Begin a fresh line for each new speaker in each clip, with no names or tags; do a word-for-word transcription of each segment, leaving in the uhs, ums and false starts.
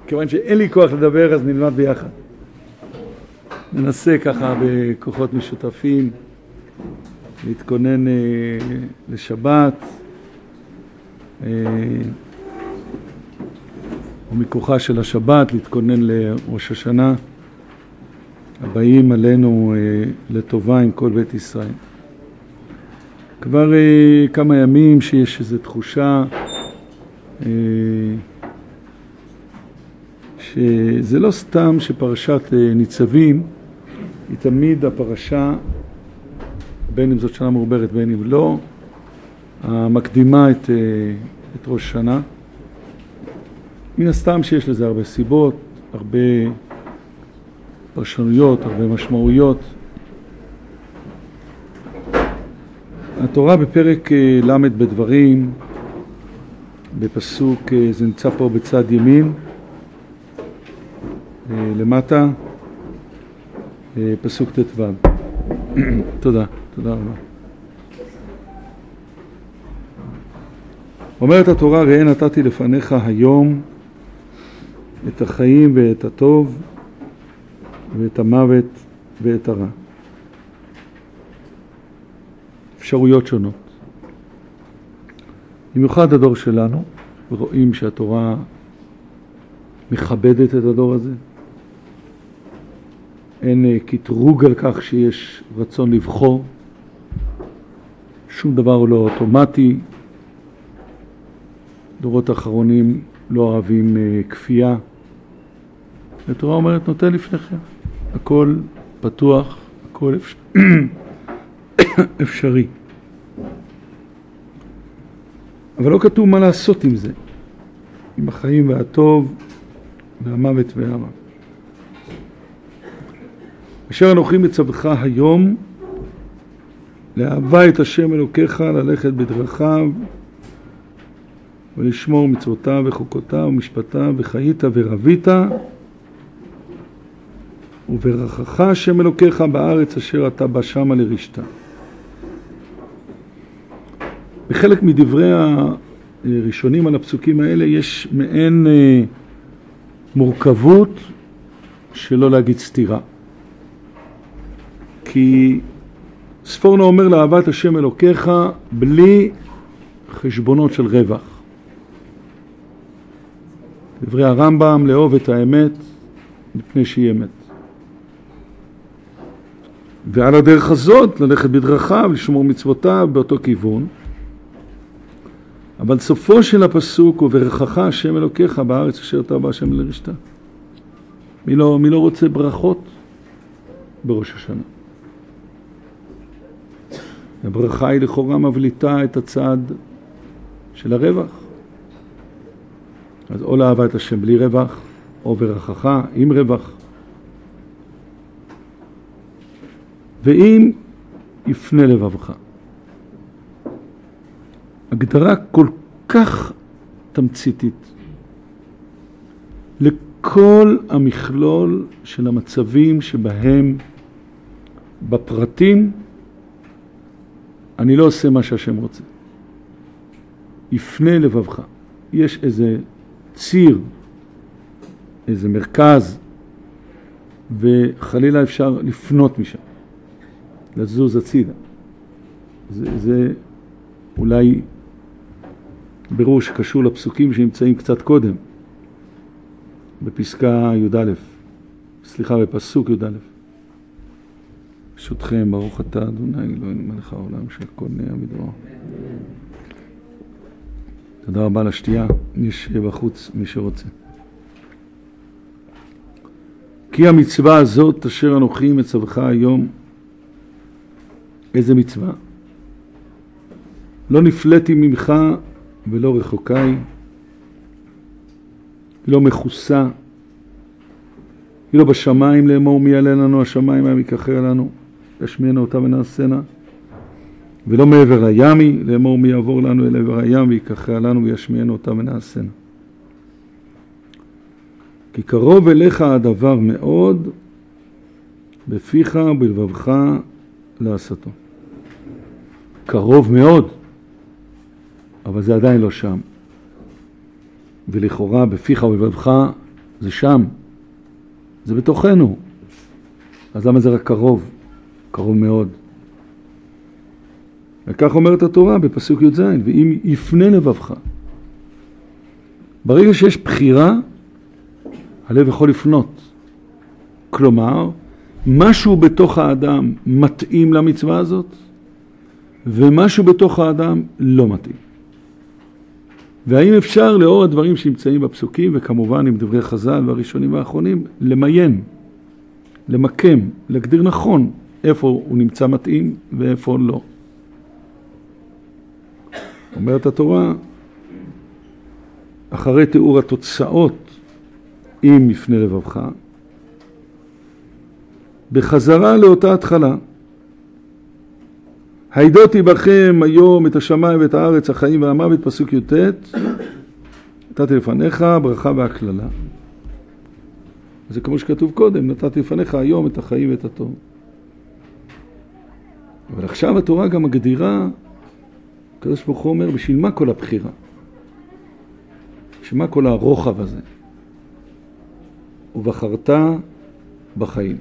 כיוון שאין לי כוח לדבר, אז נלמד ביחד. ננסה ככה בכוחות משותפים, להתכונן אה, לשבת, אה, ומכוחה של השבת, להתכונן לראש השנה, הבאים עלינו אה, לטובה עם כל בית ישראל. כבר אה, כמה ימים שיש איזו תחושה אה, שזה לא סתם שפרשת אה, ניצבים היא תמיד הפרשה, בין אם זאת שנה מעוברת בין אם לא, המקדימה את, אה, את ראש שנה. מן הסתם שיש לזה הרבה סיבות, הרבה פרשנויות, הרבה משמעויות. התורה בפרק למד בדברים, בפסוק, זה נמצא פה בצד ימין, למטה, פסוק ת' ו'. תודה, תודה רבה. אומרת התורה, ראה נתתי לפניך היום את החיים ואת הטוב ואת המוות ואת הרע. אפשרויות שונות. במיוחד הדור שלנו, ורואים שהתורה מכבדת את הדור הזה. אין כתרוג על כך שיש רצון לבחור. שום דבר הוא לא אוטומטי. דורות האחרונים לא אוהבים כפייה. התורה אומרת, נותן לפניכם. הכל פתוח, הכל אפשר... אפשרי. אבל לא כתוב מה לעשות עם זה. עם החיים והטוב והמוות והרע. אשר אנוכי מצווך היום לאהבה את השם אלוקיך, ללכת בדרכיו ולשמור מצוותיו וחוקותיו ומשפטיו, וחיית ורבית, וברכך השם אלוקיך בארץ אשר אתה בא שמה לרשתה. בחלק מדברי הראשונים על הפסוקים האלה יש מעין מורכבות שלא להגיד סתירה. כי ספורנו אומר לאהבת השם אלוקיך בלי חשבונות של רווח. דברי הרמב"ם, לאהוב את האמת מפני שהיא אמת. ועל הדרך הזאת ללכת בדרכיו, לשמור מצוותיו באותו כיוון. אבל סופו של הפסוק הוא וברכך השם אלוקיך בארץ אשר אתה בא השם לרשתה. מי לא, מי לא רוצה ברכות בראש השנה? הברכה היא לכאורה מבליטה את הצד של הרווח. אז או לאהבת השם בלי רווח, או ברכך עם רווח. ואם יפנה לבבך. הגדרה כל כך תמציתית לכל המכלול של המצבים שבהם בפרטים אני לא עושה מה שהשם רוצה. יפנה לבבך. יש איזה ציר, איזה מרכז, וחלילה אפשר לפנות משם, לזוז הצידה. זה, זה אולי ברור שקשור לפסוקים שנמצאים קצת קודם, בפסקה י"א, סליחה, בפסוק י"א. ברשותכם, ברוך אתה אדוני אלוהינו מלך העולם שהכל נהיה בדברו. תודה רבה לשתייה, יש בחוץ מי שרוצה. כי המצווה הזאת אשר אנוכי מצווך היום, איזה מצווה? לא נפלאתי ממך ולא רחוקי, היא לא מכוסה, היא לא בשמיים לאמור מי יעלה לנו השמיים היה מכחר לנו, תשמיענו אותה ונעשנה, ולא מעבר הימי לאמור מי יעבור לנו אל עבר הים ויקחר לנו וישמיענו אותה ונעשנה. כי קרוב אליך הדבר מאוד, בפיך ובלבבך לעשתו. קרוב מאוד, אבל זה עדיין לא שם. ולכאורה בפיך ובלבבך זה שם, זה בתוכנו. אז למה זה רק קרוב? קרוב מאוד. וכך אומרת התורה בפסוק י"ז, ואם יפנה לבבך. ברגע שיש בחירה, הלב יכול לפנות. כלומר, משהו בתוך האדם מתאים למצווה הזאת, ומשהו בתוך האדם לא מתאים. והאם אפשר לאור הדברים שנמצאים בפסוקים, וכמובן עם דברי חז"ל והראשונים והאחרונים, למיין, למקם, להגדיר נכון איפה הוא נמצא מתאים ואיפה לא. אומרת התורה, אחרי תיאור התוצאות, אם יפנה לבבך, בחזרה לאותה התחלה, הידותי בכם היום את השמיים ואת הארץ, החיים והמוות, פסוק י"ט, נתתי לפניך ברכה והכללה. זה כמו שכתוב קודם, נתתי לפניך היום את החיים ואת הטוב. אבל עכשיו התורה גם מגדירה, הקדוש ברוך הוא אומר, בשביל מה כל הבחירה? בשביל מה כל הרוחב הזה? ובחרת בחיים.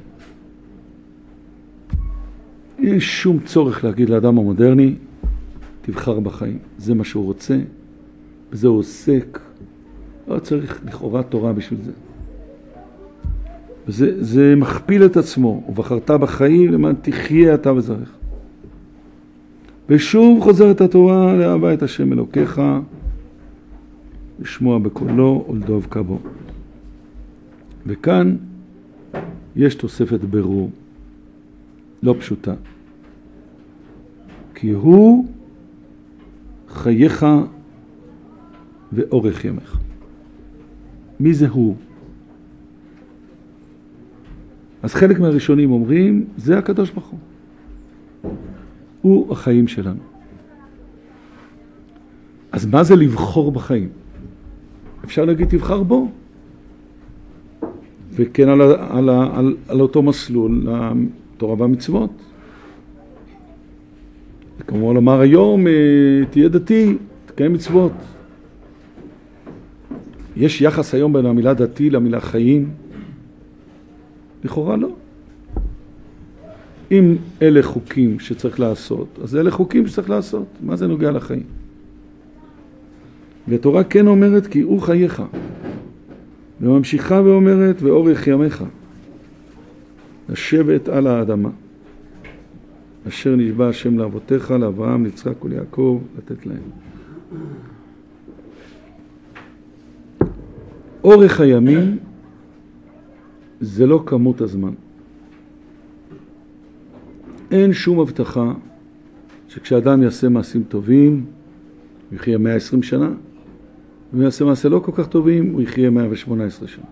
אין שום צורך להגיד לאדם המודרני, תבחר בחיים. זה מה שהוא רוצה, בזה הוא עוסק. לא צריך לכאורה תורה בשביל זה. וזה, זה מכפיל את עצמו. ובחרת בחיים למען תחיה אתה וזרעך. ושוב חוזרת התורה לאהבה את השם אלוקיך, לשמוע בקולו ולדוב כבו. וכאן יש תוספת ברור, לא פשוטה. כי הוא חייך ואורך ימיך. מי זה הוא? אז חלק מהראשונים אומרים, זה הקדוש ברוך הוא. הוא החיים שלנו. אז מה זה לבחור בחיים? אפשר להגיד תבחר בו. וכן על, על, על, על אותו מסלול, לתורה והמצוות. כמו לומר היום, תהיה דתי, תקיים מצוות. יש יחס היום בין המילה דתי למילה חיים? לכאורה לא. אם אלה חוקים שצריך לעשות, אז אלה חוקים שצריך לעשות. מה זה נוגע לחיים? והתורה כן אומרת כי הוא חייך. וממשיכה ואומרת ואורך ימיך. לשבת על האדמה. אשר נשבע השם לאבותיך, לאברהם, ליצחק וליעקב, לתת להם. אורך הימים זה לא כמות הזמן. אין שום הבטחה שכשאדם יעשה מעשים טובים, הוא יחיה מאה ועשרים שנה, ואם יעשה מעשה לא כל כך טובים, הוא יחיה מאה ושמונה עשרה שנה.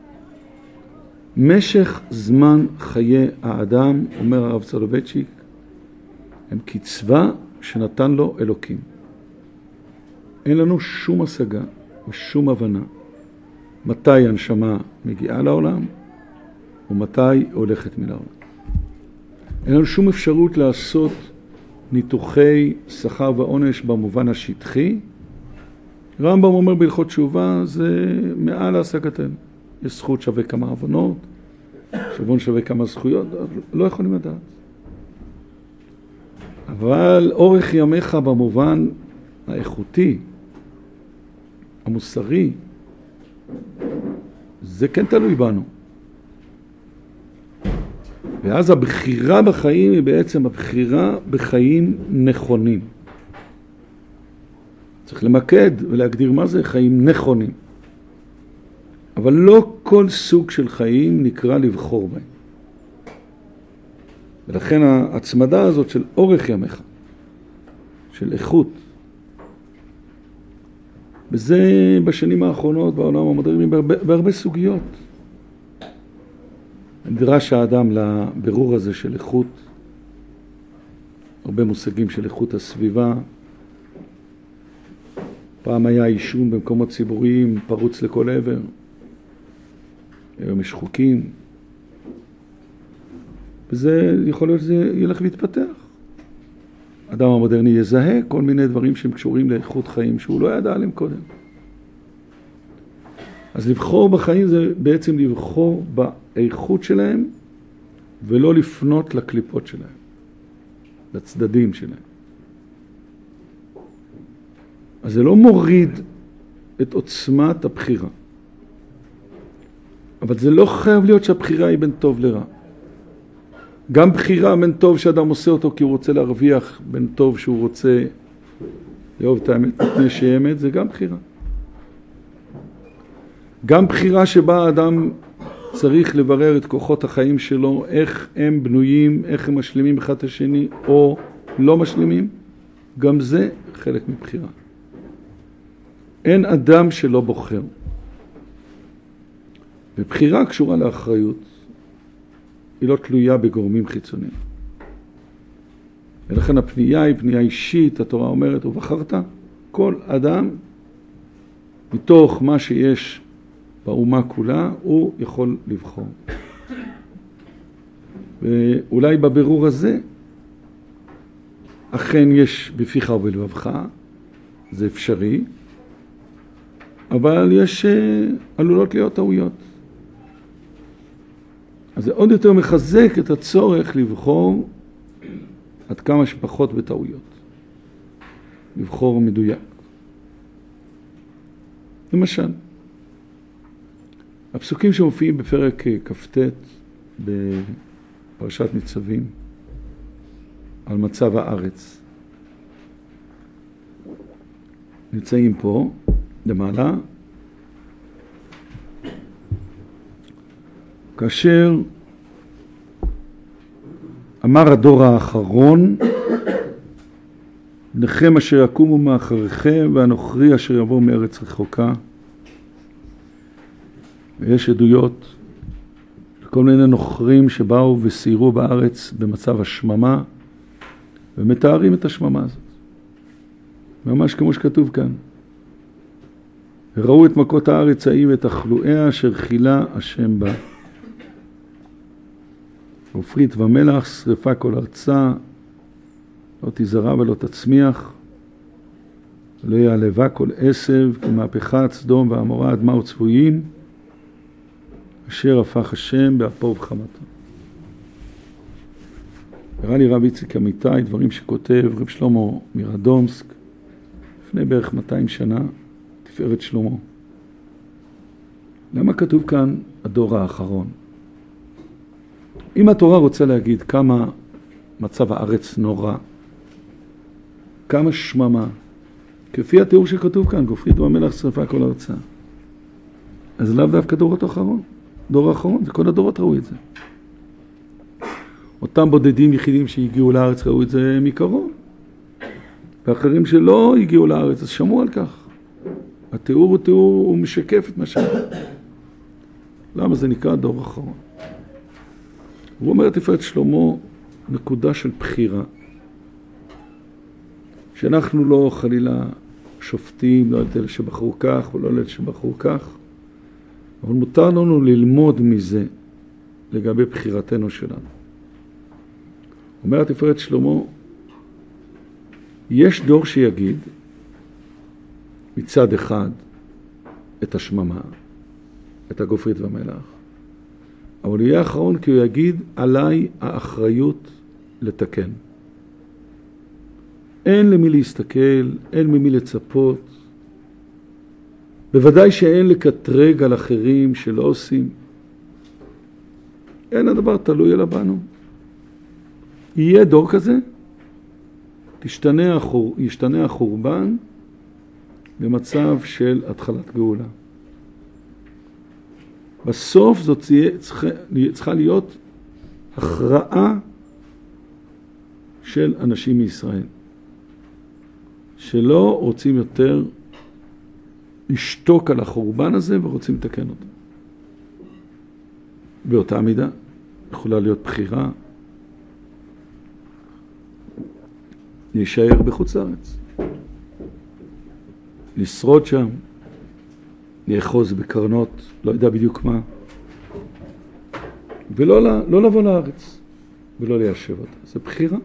משך זמן חיי האדם, אומר הרב סולובייצ'יק, הם קצבה שנתן לו אלוקים. אין לנו שום השגה ושום הבנה מתי הנשמה מגיעה לעולם ומתי הולכת מן העולם. אין לנו שום אפשרות לעשות ניתוחי שכר ועונש במובן השטחי. רמב"ם אומר בהלכות תשובה, זה מעל השגתנו. יש זכות שווה כמה עוונות, שוויון שווה כמה זכויות, לא יכולים לדעת. אבל אורך ימיך במובן האיכותי, המוסרי, זה כן תלוי בנו. ואז הבחירה בחיים היא בעצם הבחירה בחיים נכונים. צריך למקד ולהגדיר מה זה חיים נכונים. אבל לא כל סוג של חיים נקרא לבחור בהם. ולכן ההצמדה הזאת של אורך ימיך, של איכות, וזה בשנים האחרונות בעולם המודרני בהרבה, בהרבה סוגיות. נדרש האדם לבירור הזה של איכות, הרבה מושגים של איכות הסביבה. פעם היה עישון במקומות ציבוריים פרוץ לכל עבר. היום יש חוקים. וזה יכול להיות שזה ילך להתפתח. אדם המודרני יזהה כל מיני דברים שהם קשורים לאיכות חיים שהוא לא ידע עליהם קודם. אז לבחור בחיים זה בעצם לבחור באיכות שלהם, ולא לפנות לקליפות שלהם, לצדדים שלהם. אז זה לא מוריד את עוצמת הבחירה. אבל זה לא חייב להיות שהבחירה היא בין טוב לרע. גם בחירה בין טוב שאדם עושה אותו כי הוא רוצה להרוויח, בין טוב שהוא רוצה לאהוב את האמת מפני שהיא אמת, זה גם בחירה. גם בחירה שבה האדם צריך לברר את כוחות החיים שלו, איך הם בנויים, איך הם משלימים אחד את השני או לא משלימים, גם זה חלק מבחירה. אין אדם שלא בוחר. ובחירה קשורה לאחריות, היא לא תלויה בגורמים חיצוניים. ולכן הפנייה היא פנייה אישית, התורה אומרת, ובחרת כל אדם מתוך מה שיש באומה כולה, הוא יכול לבחור. ואולי בבירור הזה, אכן יש בפיך ובלבבך, זה אפשרי, אבל יש עלולות להיות טעויות. אז זה עוד יותר מחזק את הצורך לבחור עד כמה שפחות בטעויות. לבחור מדויק. למשל, הפסוקים שמופיעים בפרק כ"ט בפרשת ניצבים על מצב הארץ. נמצאים פה למעלה. כאשר אמר הדור האחרון, בניכם אשר יקומו מאחריכם והנוכרי אשר יבוא מארץ רחוקה. ויש עדויות לכל מיני נוכרים שבאו וסיירו בארץ במצב השממה ומתארים את השממה הזאת. ממש כמו שכתוב כאן. וראו את מכות הארץ ההיא ואת תחלואיה אשר חילה השם בה. עופרית ומלח, שרפה כל ארצה, לא תזרע ולא תצמיח, לא יעלבה כל עשב, כמהפכת סדום ועמורה אדמה וצפויים, אשר הפך השם באפו ובחמתו. הראה לי רב איציק אמיתי, דברים שכותב רב שלמה מרדומסק, לפני בערך מאתיים שנה, תפארת שלמה. למה כתוב כאן הדור האחרון? אם התורה רוצה להגיד כמה מצב הארץ נורא, כמה שממה, כפי התיאור שכתוב כאן, גופרית ומלח שרפה כל ארצה, אז לאו דווקא דורות האחרון. דור האחרון, זה כל הדורות ראו את זה. אותם בודדים יחידים שהגיעו לארץ ראו את זה מקרוב. ואחרים שלא הגיעו לארץ, אז שמעו על כך. התיאור הוא תיאור, הוא משקף את מה שאומר. למה זה נקרא דור האחרון? הוא אומר תפארת שלמה, נקודה של בחירה. שאנחנו לא חלילה שופטים, לא על אלה שבחרו כך, או לא על אלה שבחרו כך, אבל מותר לנו ללמוד מזה לגבי בחירתנו שלנו. אומר תפארת שלמה, יש דור שיגיד מצד אחד את השממה, את הגופרית והמלח, אבל הוא יהיה האחרון כי הוא יגיד עליי האחריות לתקן. אין למי להסתכל, אין ממי לצפות, בוודאי שאין לקטרג על אחרים שלא עושים. אין הדבר תלוי אלא בנו. יהיה דור כזה, תשתנה החור, ישתנה החורבן במצב של התחלת גאולה. בסוף זאת צריכה, צריכה להיות הכרעה של אנשים מישראל, שלא רוצים יותר לשתוק על החורבן הזה ורוצים לתקן אותו. באותה מידה יכולה להיות בחירה להישאר בחוץ לארץ, לשרוד שם, לאחוז בקרנות, לא יודע בדיוק מה, ולא לא לבוא לארץ ולא ליישב אותה. זה בחירה.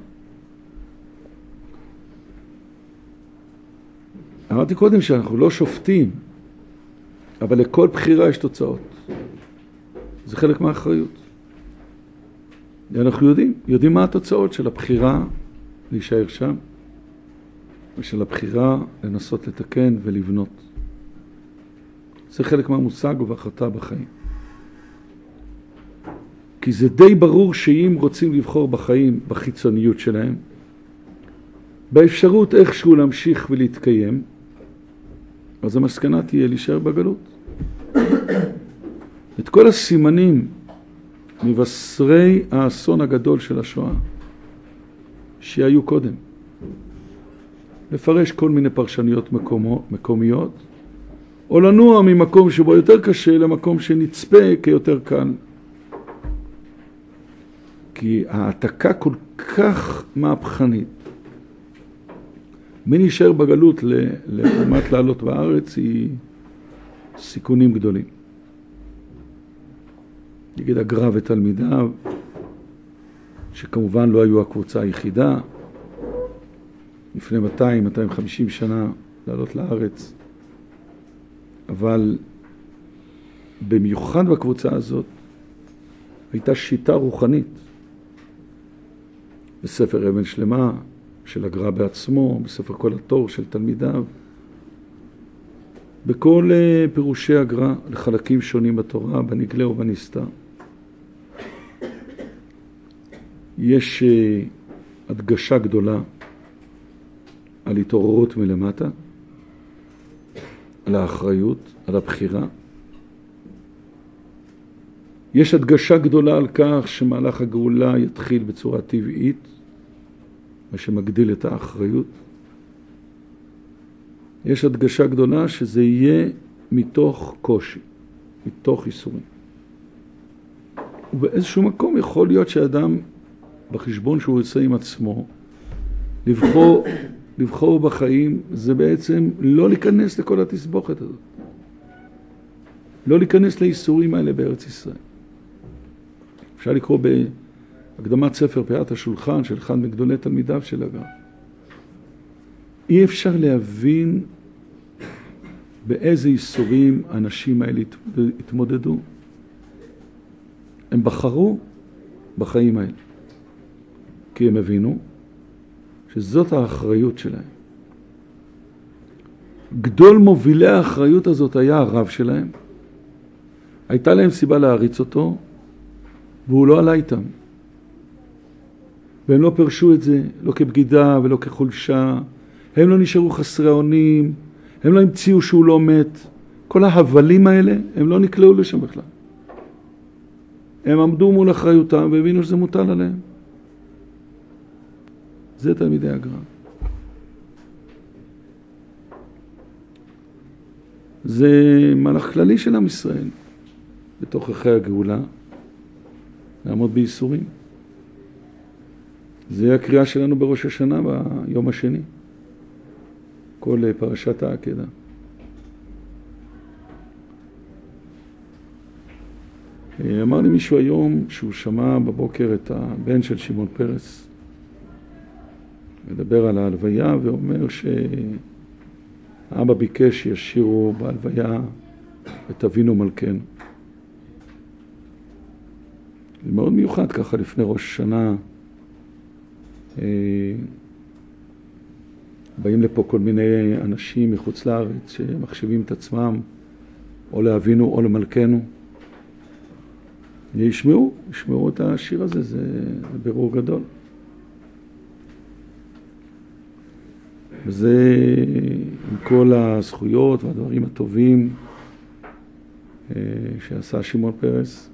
אמרתי קודם שאנחנו לא שופטים, אבל לכל בחירה יש תוצאות. זה חלק מהאחריות. אנחנו יודעים, יודעים מה התוצאות של הבחירה להישאר שם, ושל הבחירה לנסות לתקן ולבנות. זה חלק מהמושג ובהחלטה בחיים. כי זה די ברור שאם רוצים לבחור בחיים, בחיצוניות שלהם, באפשרות איכשהו להמשיך ולהתקיים, אז המסקנה תהיה להישאר בגלות. את כל הסימנים מבשרי האסון הגדול של השואה שהיו קודם. לפרש כל מיני פרשניות מקומו, מקומיות, או לנוע ממקום שבו יותר קשה למקום שנצפה כיותר קל. כי העתקה כל כך מהפכנית מי נשאר בגלות לעומת לעלות בארץ היא סיכונים גדולים. נגיד הגר"א ותלמידיו, שכמובן לא היו הקבוצה היחידה, לפני מאתיים מאתיים וחמישים שנה לעלות לארץ, אבל במיוחד בקבוצה הזאת הייתה שיטה רוחנית. בספר אבן שלמה של הגר"א בעצמו, בספר כל התור של תלמידיו, בכל פירושי הגר"א לחלקים שונים בתורה, בנגלה ובנסתר. יש הדגשה גדולה על התעוררות מלמטה, על האחריות, על הבחירה. יש הדגשה גדולה על כך שמהלך הגאולה יתחיל בצורה טבעית, מה שמגדיל את האחריות. יש הדגשה גדולה שזה יהיה מתוך קושי, מתוך ייסורים. ובאיזשהו מקום יכול להיות שאדם, בחשבון שהוא עושה עם עצמו, לבחור, לבחור בחיים, זה בעצם לא להיכנס לכל התסבוכת הזאת. לא להיכנס לייסורים האלה בארץ ישראל. אפשר לקרוא בהקדמת ספר פיית השולחן של אחד מגדולי תלמידיו של הגר"א. אי אפשר להבין באיזה ייסורים האנשים האלה התמודדו. הם בחרו בחיים האלה. כי הם הבינו שזאת האחריות שלהם. גדול מובילי האחריות הזאת היה הרב שלהם. הייתה להם סיבה להריץ אותו, והוא לא עלה איתם. והם לא פרשו את זה, לא כבגידה ולא כחולשה. הם לא נשארו חסרי אונים, הם לא המציאו שהוא לא מת. כל ההבלים האלה, הם לא נקלעו לשם בכלל. הם עמדו מול אחריותם והבינו שזה מוטל עליהם. זה תלמידי הגר"א. זה מהלך כללי של עם ישראל, בתוך אחרי הגאולה, לעמוד בייסורים. זה הקריאה שלנו בראש השנה ביום השני, כל פרשת העקדה. אמר לי מישהו היום שהוא שמע בבוקר את הבן של שמעון פרס, מדבר על ההלוויה ואומר שאבא ביקש שישירו בהלוויה את אבינו מלכנו. זה מאוד מיוחד ככה לפני ראש השנה. באים לפה כל מיני אנשים מחוץ לארץ שמחשבים את עצמם או לאבינו או למלכנו. ישמעו, ישמעו את השיר הזה, זה, זה ברור גדול. וזה עם כל הזכויות והדברים הטובים שעשה שמעון פרס.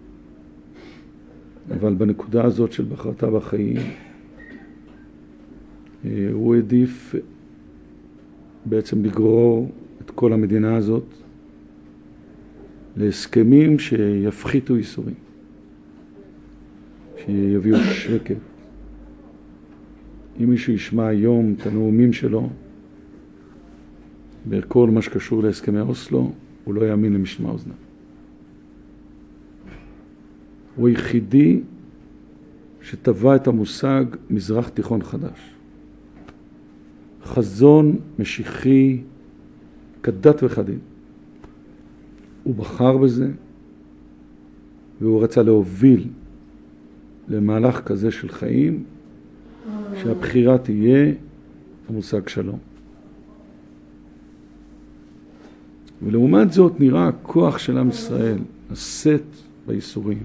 אבל בנקודה הזאת של בחרתה בחיים, הוא העדיף בעצם לגרור את כל המדינה הזאת להסכמים שיפחיתו ייסורים, שיביאו שקט. אם מישהו ישמע היום את הנאומים שלו, בכל מה שקשור להסכמי אוסלו, הוא לא יאמין למשמע אוזניו. הוא היחידי שטבע את המושג מזרח תיכון חדש. חזון משיחי כדת וכדין. הוא בחר בזה, והוא רצה להוביל למהלך כזה של חיים, שהבחירה תהיה המושג שלום. ולעומת זאת נראה הכוח של עם ישראל, לשאת בייסורים.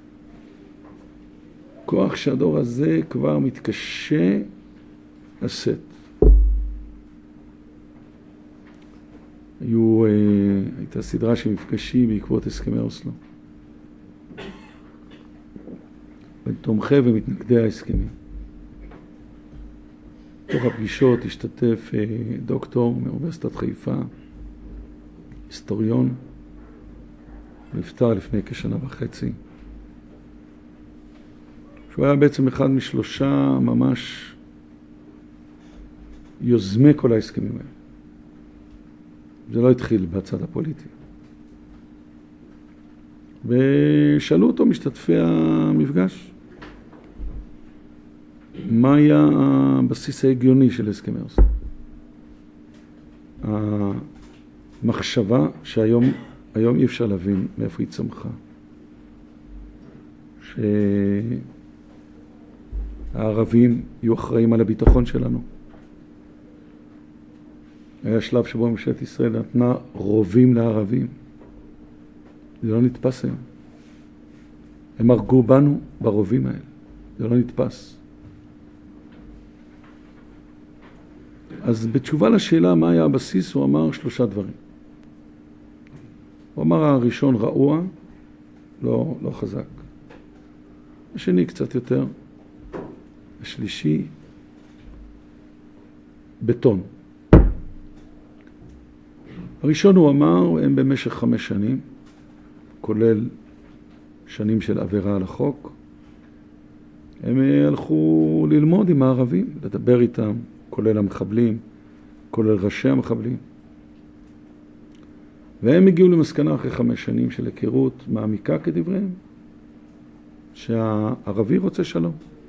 כוח שהדור הזה כבר מתקשה לשאת. היו, הייתה סדרה של מפגשים בעקבות הסכמי אוסלו. בין תומכי ומתנגדי ההסכמים. בתוך הפגישות השתתף דוקטור מאוניברסיטת חיפה, היסטוריון, נפטר לפני כשנה וחצי. שהוא היה בעצם אחד משלושה ממש יוזמי כל ההסכמים האלה. זה לא התחיל בצד הפוליטי. ושאלו אותו משתתפי המפגש, מה היה הבסיס ההגיוני של הסכמי אוסלו? המחשבה שהיום היום אי אפשר להבין מאיפה היא צמחה. שהערבים יהיו אחראים על הביטחון שלנו. היה שלב שבו ממשלת ישראל נתנה רובים לערבים. זה לא נתפס היום. הם הרגו בנו ברובים האלה. זה לא נתפס. אז בתשובה לשאלה מה היה הבסיס, הוא אמר שלושה דברים. הוא אמר הראשון רעוע, לא, לא חזק. השני קצת יותר. השלישי, בטון. הראשון הוא אמר, הם במשך חמש שנים, כולל שנים של עבירה על החוק, הם הלכו ללמוד עם הערבים, לדבר איתם, כולל המחבלים, כולל ראשי המחבלים. והם הגיעו למסקנה אחרי חמש שנים של היכרות מעמיקה כדבריהם, שהערבי רוצה שלום.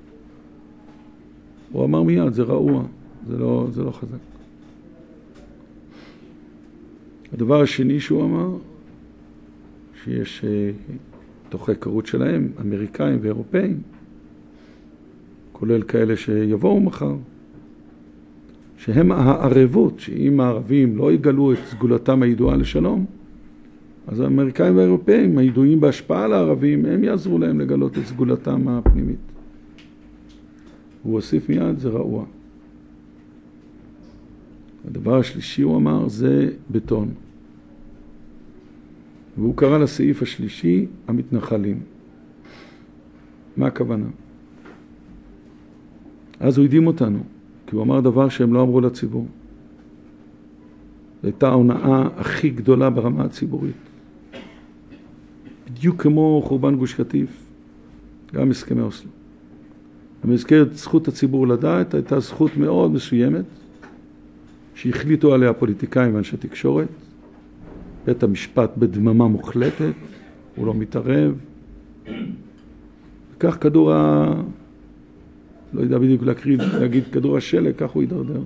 הוא אמר מיד, זה רעוע, זה לא, זה לא חזק. הדבר השני שהוא אמר, שיש תוך היכרות שלהם, אמריקאים ואירופאים, כולל כאלה שיבואו מחר, שהם הערבות, שאם הערבים לא יגלו את סגולתם הידועה לשלום, אז האמריקאים והאירופאים, הידועים בהשפעה על הערבים, הם יעזרו להם לגלות את סגולתם הפנימית. הוא הוסיף מיד, זה רעוע. הדבר השלישי הוא אמר, זה בטון. והוא קרא לסעיף השלישי, המתנחלים. מה הכוונה? אז הוא הקדים אותנו, כי הוא אמר דבר שהם לא אמרו לציבור. זו הייתה ההונאה הכי גדולה ברמה הציבורית. בדיוק כמו חורבן גוש קטיף, גם הסכמי אוסלו. במסגרת זכות הציבור לדעת, הייתה זכות מאוד מסוימת, שהחליטו עליה פוליטיקאים ואנשי תקשורת, בית המשפט בדממה מוחלטת, הוא לא מתערב. וכך כדור ה... לא יודע בדיוק להקריא, להגיד כדור השלג, כך הוא ידרדר.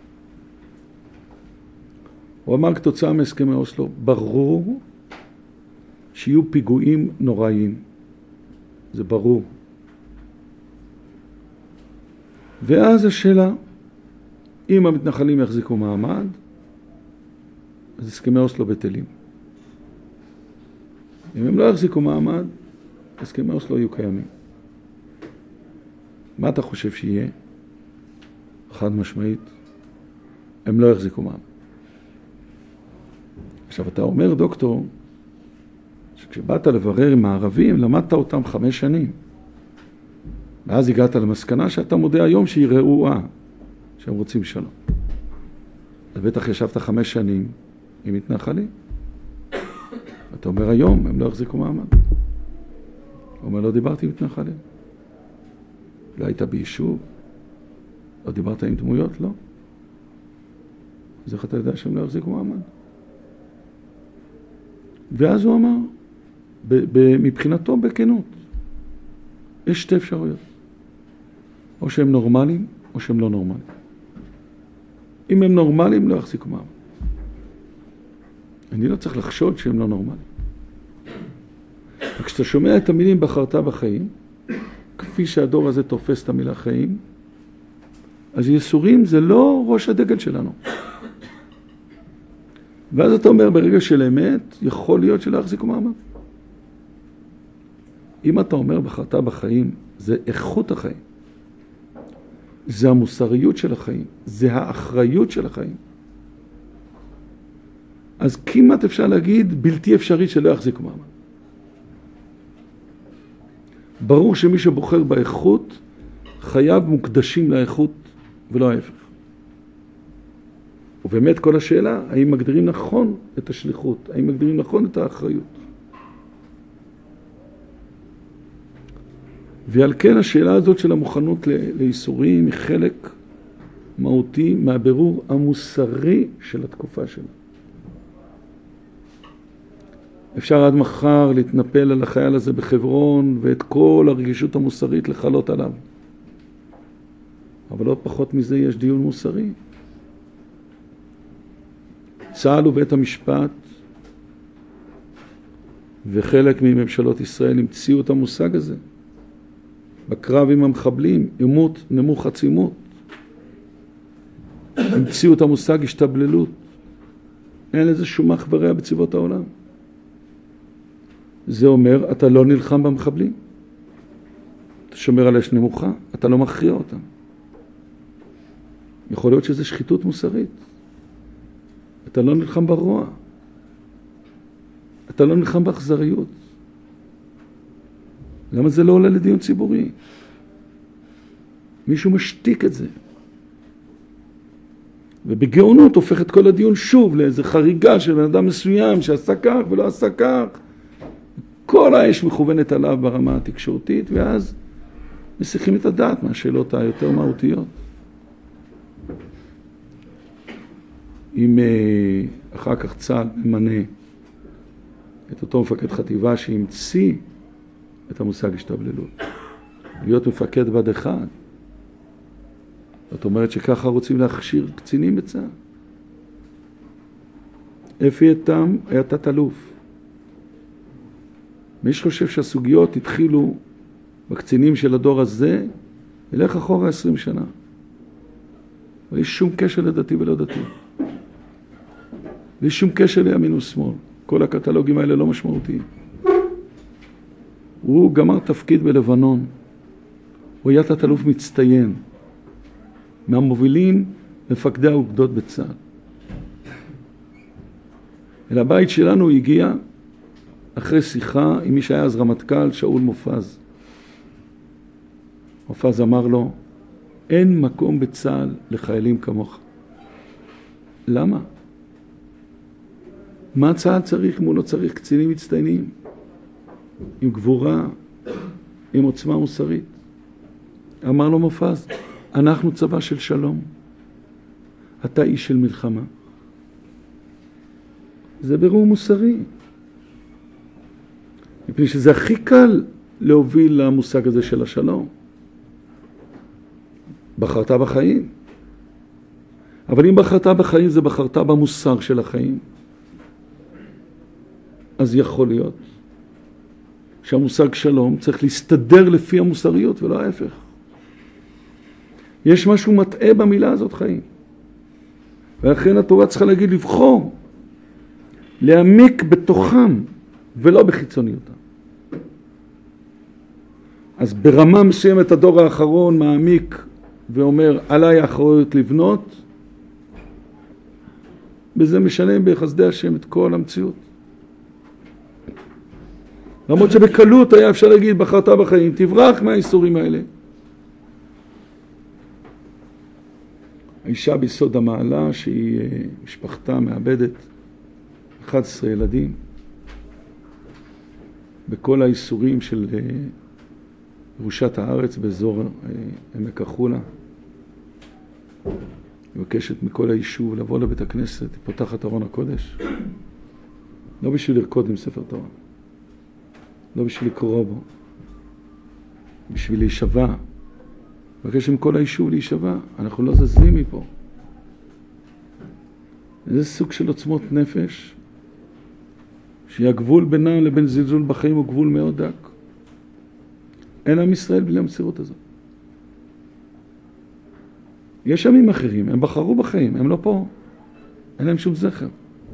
הוא אמר כתוצאה מהסכמי אוסלו, ברור שיהיו פיגועים נוראיים. זה ברור. ואז השאלה, אם המתנחלים יחזיקו מעמד, אז הסכמי אוסלו בטלים. אם הם לא יחזיקו מעמד, הסכמי אוסלו יהיו קיימים. מה אתה חושב שיהיה? חד משמעית, הם לא יחזיקו מעמד. עכשיו אתה אומר, דוקטור, שכשבאת לברר עם הערבים, למדת אותם חמש שנים. ואז הגעת למסקנה שאתה מודה היום שהיא רעועה, שהם רוצים שלום. אז בטח ישבת חמש שנים עם מתנחלים. אתה אומר היום, הם לא יחזיקו מעמד. הוא אומר, לא דיברתי עם מתנחלים. לא היית ביישוב? לא דיברת עם דמויות? לא. אז איך אתה יודע שהם לא יחזיקו מעמד? ואז הוא אמר, מבחינתו בכנות, יש שתי אפשרויות. או שהם נורמליים, או שהם לא נורמליים. אם הם נורמליים, לא יחזיקו מעמד. אני לא צריך לחשוד שהם לא נורמליים. כשאתה שומע את המילים בחרת בחיים, כפי שהדור הזה תופס את המילה חיים, אז ייסורים זה לא ראש הדגל שלנו. ואז אתה אומר, ברגע של אמת, יכול להיות שלא יחזיקו מעמד. אם אתה אומר בחרת בחיים, זה איכות החיים. זה המוסריות של החיים. זה האחריות של החיים. אז כמעט אפשר להגיד, בלתי אפשרי שלא יחזיקו מעמד. ברור שמי שבוחר באיכות, חייו מוקדשים לאיכות ולא ההפך. ובאמת כל השאלה, האם מגדירים נכון את השליחות? האם מגדירים נכון את האחריות? ועל כן השאלה הזאת של המוכנות לאיסורים היא חלק מהותי מהבירור המוסרי של התקופה שלה. אפשר עד מחר להתנפל על החייל הזה בחברון ואת כל הרגישות המוסרית לחלות עליו. אבל לא פחות מזה יש דיון מוסרי. צה"ל ובית המשפט וחלק מממשלות ישראל המציאו את המושג הזה. בקרב עם המחבלים, עימות נמוך עצימות. המציאו את המושג השתבללות. אין לזה שום אח ורע בצבאות העולם. זה אומר, אתה לא נלחם במחבלים. אתה שומר על אש נמוכה, אתה לא מכריע אותם. יכול להיות שזה שחיתות מוסרית. אתה לא נלחם ברוע. אתה לא נלחם באכזריות. למה זה לא עולה לדיון ציבורי? מישהו משתיק את זה. ובגאונות הופך את כל הדיון שוב לאיזו חריגה של בן אדם מסוים שעשה כך ולא עשה כך. כל האש מכוונת עליו ברמה התקשורתית, ואז מסיחים את הדעת מהשאלות היותר מהותיות. אם אחר כך צה"ל ממנה את אותו מפקד חטיבה שהמציא את המושג השתבללות, להיות מפקד בד אחד, זאת אומרת שככה רוצים להכשיר קצינים בצה"ל. אפי איתם היה תת-אלוף. מי שחושב שהסוגיות התחילו בקצינים של הדור הזה, ילך אחורה עשרים שנה. לא יש שום קשר לדתי ולא דתי. לא יש שום קשר לימין ושמאל. כל הקטלוגים האלה לא משמעותיים. הוא גמר תפקיד בלבנון. הוא היה תת-אלוף מצטיין. מהמובילים מפקדי האוגדות בצה"ל. אל הבית שלנו הוא הגיע אחרי שיחה עם מי שהיה אז רמטכ"ל, שאול מופז. מופז אמר לו, אין מקום בצה"ל לחיילים כמוך. למה? מה צה"ל צריך אם הוא לא צריך קצינים מצטיינים? עם גבורה, עם עוצמה מוסרית. אמר לו מופז, אנחנו צבא של שלום. אתה איש של מלחמה. זה בירור מוסרי. מפני שזה הכי קל להוביל למושג הזה של השלום. בחרת בחיים. אבל אם בחרת בחיים זה בחרת במוסר של החיים. אז יכול להיות שהמושג שלום צריך להסתדר לפי המוסריות ולא ההפך. יש משהו מטעה במילה הזאת חיים. ולכן התורה צריכה להגיד לבחור, להעמיק בתוכם ולא בחיצוניותם. אז ברמה מסוימת הדור האחרון מעמיק ואומר עליי האחריות לבנות, בזה משנה בחסדי השם את כל המציאות. למרות שבקלות היה אפשר להגיד בחרת בחיים, תברח מהאיסורים האלה. האישה ביסוד המעלה שהיא משפחתה מאבדת אחד עשר ילדים בכל האיסורים של ירושת הארץ באזור עמק החולה. היא מבקשת מכל היישוב לבוא לבית הכנסת, היא פותחת ארון הקודש. לא בשביל לרקוד עם ספר תורה. לא בשביל לקרוא בו. בשביל להישבע. מבקשת מכל היישוב להישבע. אנחנו לא זזים מפה. זה סוג של עוצמות נפש שהגבול בינם לבין זלזול בחיים הוא גבול מאוד דק. אין עם ישראל בלי המסירות הזאת. יש עמים אחרים, הם בחרו בחיים, הם לא פה. אין להם שום זכר.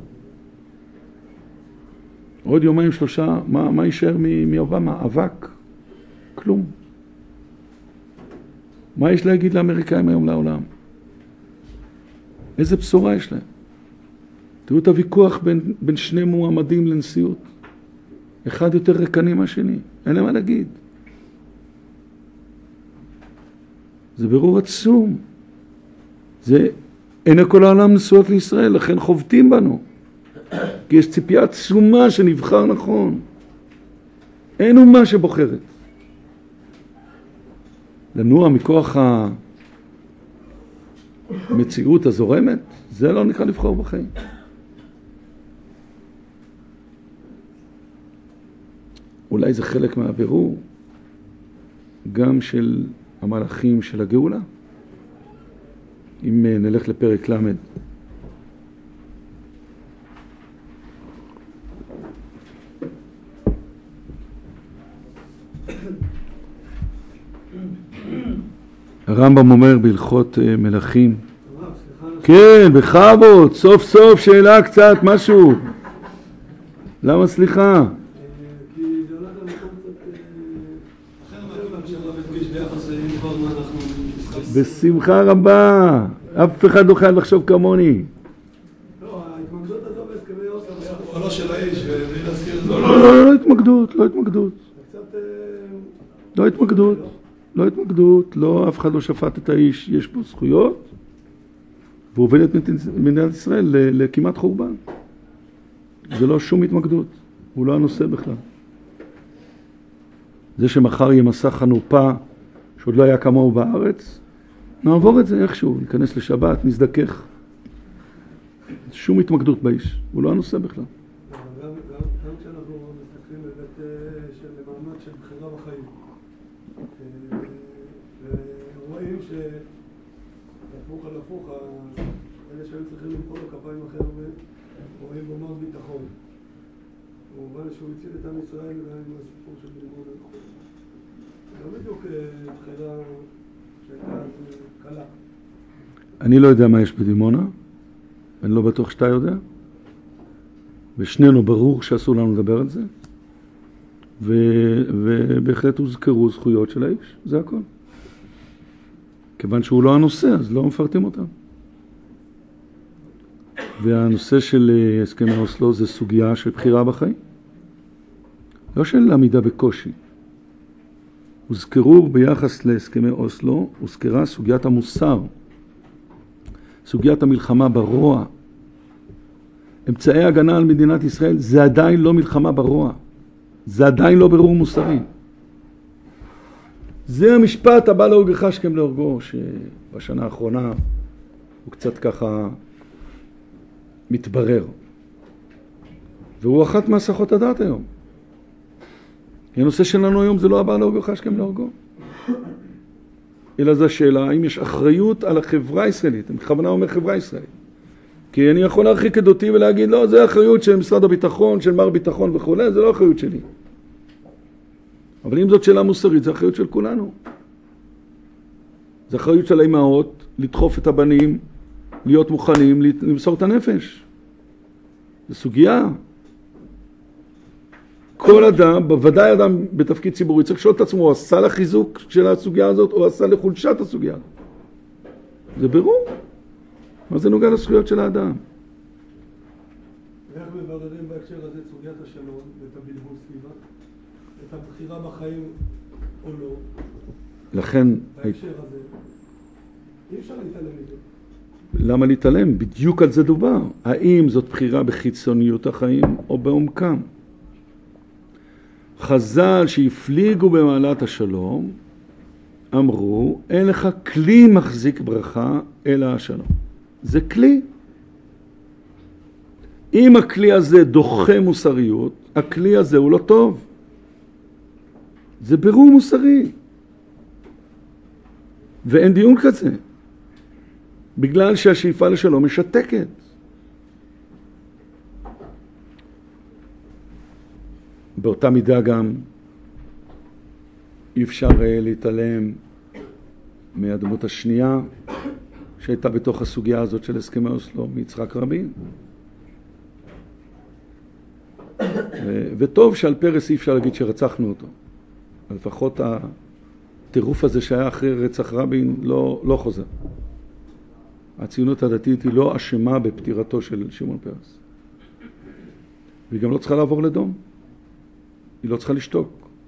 עוד יומיים שלושה, מה, מה יישאר מאובמה? אבק. כלום. מה יש להגיד לאמריקאים היום לעולם? איזה בשורה יש להם? תראו את הוויכוח בין, בין שני מועמדים לנשיאות. אחד יותר רקני מהשני. אין להם מה להגיד. זה ברור עצום. זה, אין כל העולם נשואות לישראל, לכן חובטים בנו. כי יש ציפייה עצומה שנבחר נכון. אין אומה שבוחרת. לנוע מכוח המציאות הזורמת, זה לא נקרא לבחור בחיים. אולי זה חלק מהבירור גם של המלאכים של הגאולה. אם נלך לפרק למד. הרמב"ם אומר בהלכות מלאכים. כן, בכבוד, סוף סוף שאלה קצת, משהו. למה סליחה?
כי זה הולך למקום קצת אחר מהכיוון שהרב הדגיש ביחס לדבר מה אנחנו נתייחס.
בשמחה רבה. אף אחד לא חייב לחשוב כמוני.
לא, ההתמקדות הזו בהסכמי אוסלו הוא פועלו של האיש, ובלי להזכיר את זה.
לא, לא, לא התמקדות, לא התמקדות.
קצת...
לא התמקדות. לא התמקדות, לא, אף אחד לא שפט את האיש, יש פה זכויות, והוא הוביל את מדינת ישראל לכמעט חורבן. זה לא שום התמקדות, הוא לא הנושא בכלל. זה שמחר יהיה מסע חנופה, שעוד לא היה כמוהו בארץ, נעבור את זה איכשהו, ניכנס לשבת, נזדכך. שום התמקדות באיש, הוא לא הנושא בכלל.
גם כשאנחנו מסתכלים בבית של מעמד של בחירה בחיים, ורואים שהפוך על הפוך, אלה שהיו צריכים למחוא לו כפיים אחרי הרבה, רואים בו מר ביטחון. במובן שהוא הציל את עם ישראל עם הסיפור של דימונה. זה לא בדיוק בחירה שהייתה קלה.
אני לא יודע מה יש בדימונה, אני לא בטוח שאתה יודע, ושנינו ברור שאסור לנו לדבר על זה, ו- ובהחלט הוזכרו זכויות של האיש, זה הכל. כיוון שהוא לא הנושא, אז לא מפרטים אותם. והנושא של הסכמי אוסלו זה סוגיה של בחירה בחיים. לא של עמידה בקושי. הוזכרו ביחס להסכמי אוסלו, הוזכרה סוגיית המוסר, סוגיית המלחמה ברוע. אמצעי הגנה על מדינת ישראל זה עדיין לא מלחמה ברוע. זה עדיין לא ברור מוסרי. זה המשפט הבא להורגך השכם להורגו, שבשנה האחרונה הוא קצת ככה מתברר. והוא אחת מהסחות הדעת היום. הנושא שלנו היום זה לא הבא להורגך השכם להורגו. אלא זו השאלה, האם יש אחריות על החברה הישראלית? אני בכוונה אומר חברה ישראלית. כי אני יכול להרחיק עדותי ולהגיד, לא, זה אחריות של משרד הביטחון, של מר ביטחון וכו', זה לא אחריות שלי. אבל אם זאת שאלה מוסרית, זה אחריות של כולנו. זה אחריות של האימהות, לדחוף את הבנים, להיות מוכנים, למסור את הנפש. זו סוגיה. כל אדם, בוודאי אדם בתפקיד ציבורי, צריך לשאול את עצמו, הוא עשה לחיזוק של הסוגיה הזאת, או עשה לחולשת הסוגיה הזאת. זה ברור. מה זה נוגע לזכויות של האדם?
איך מבררים בהקשר הזה את סוגיית השלום ואת הבלבול סביבה? את הבחירה בחיים או לא?
לכן...
בהקשר הזה, אי אפשר להתעלם מזה.
למה להתעלם? בדיוק על זה דובר. האם זאת בחירה בחיצוניות החיים או בעומקם? חז"ל שהפליגו במעלת השלום, אמרו, אין לך כלי מחזיק ברכה אלא השלום. זה כלי. אם הכלי הזה דוחה מוסריות, הכלי הזה הוא לא טוב. זה ברור מוסרי. ואין דיון כזה. בגלל שהשאיפה לשלום משתקת. באותה מידה גם אי אפשר להתעלם מהדמות השנייה שהייתה בתוך הסוגיה הזאת של הסכמי אוסלו, מיצחק רבין. וטוב שעל פרס אי אפשר להגיד שרצחנו אותו. לפחות הטירוף הזה שהיה אחרי רצח רבין לא, לא חוזר. הציונות הדתית היא לא אשמה בפטירתו של שמעון פרס. והיא גם לא צריכה לעבור לדום. היא לא צריכה לשתוק.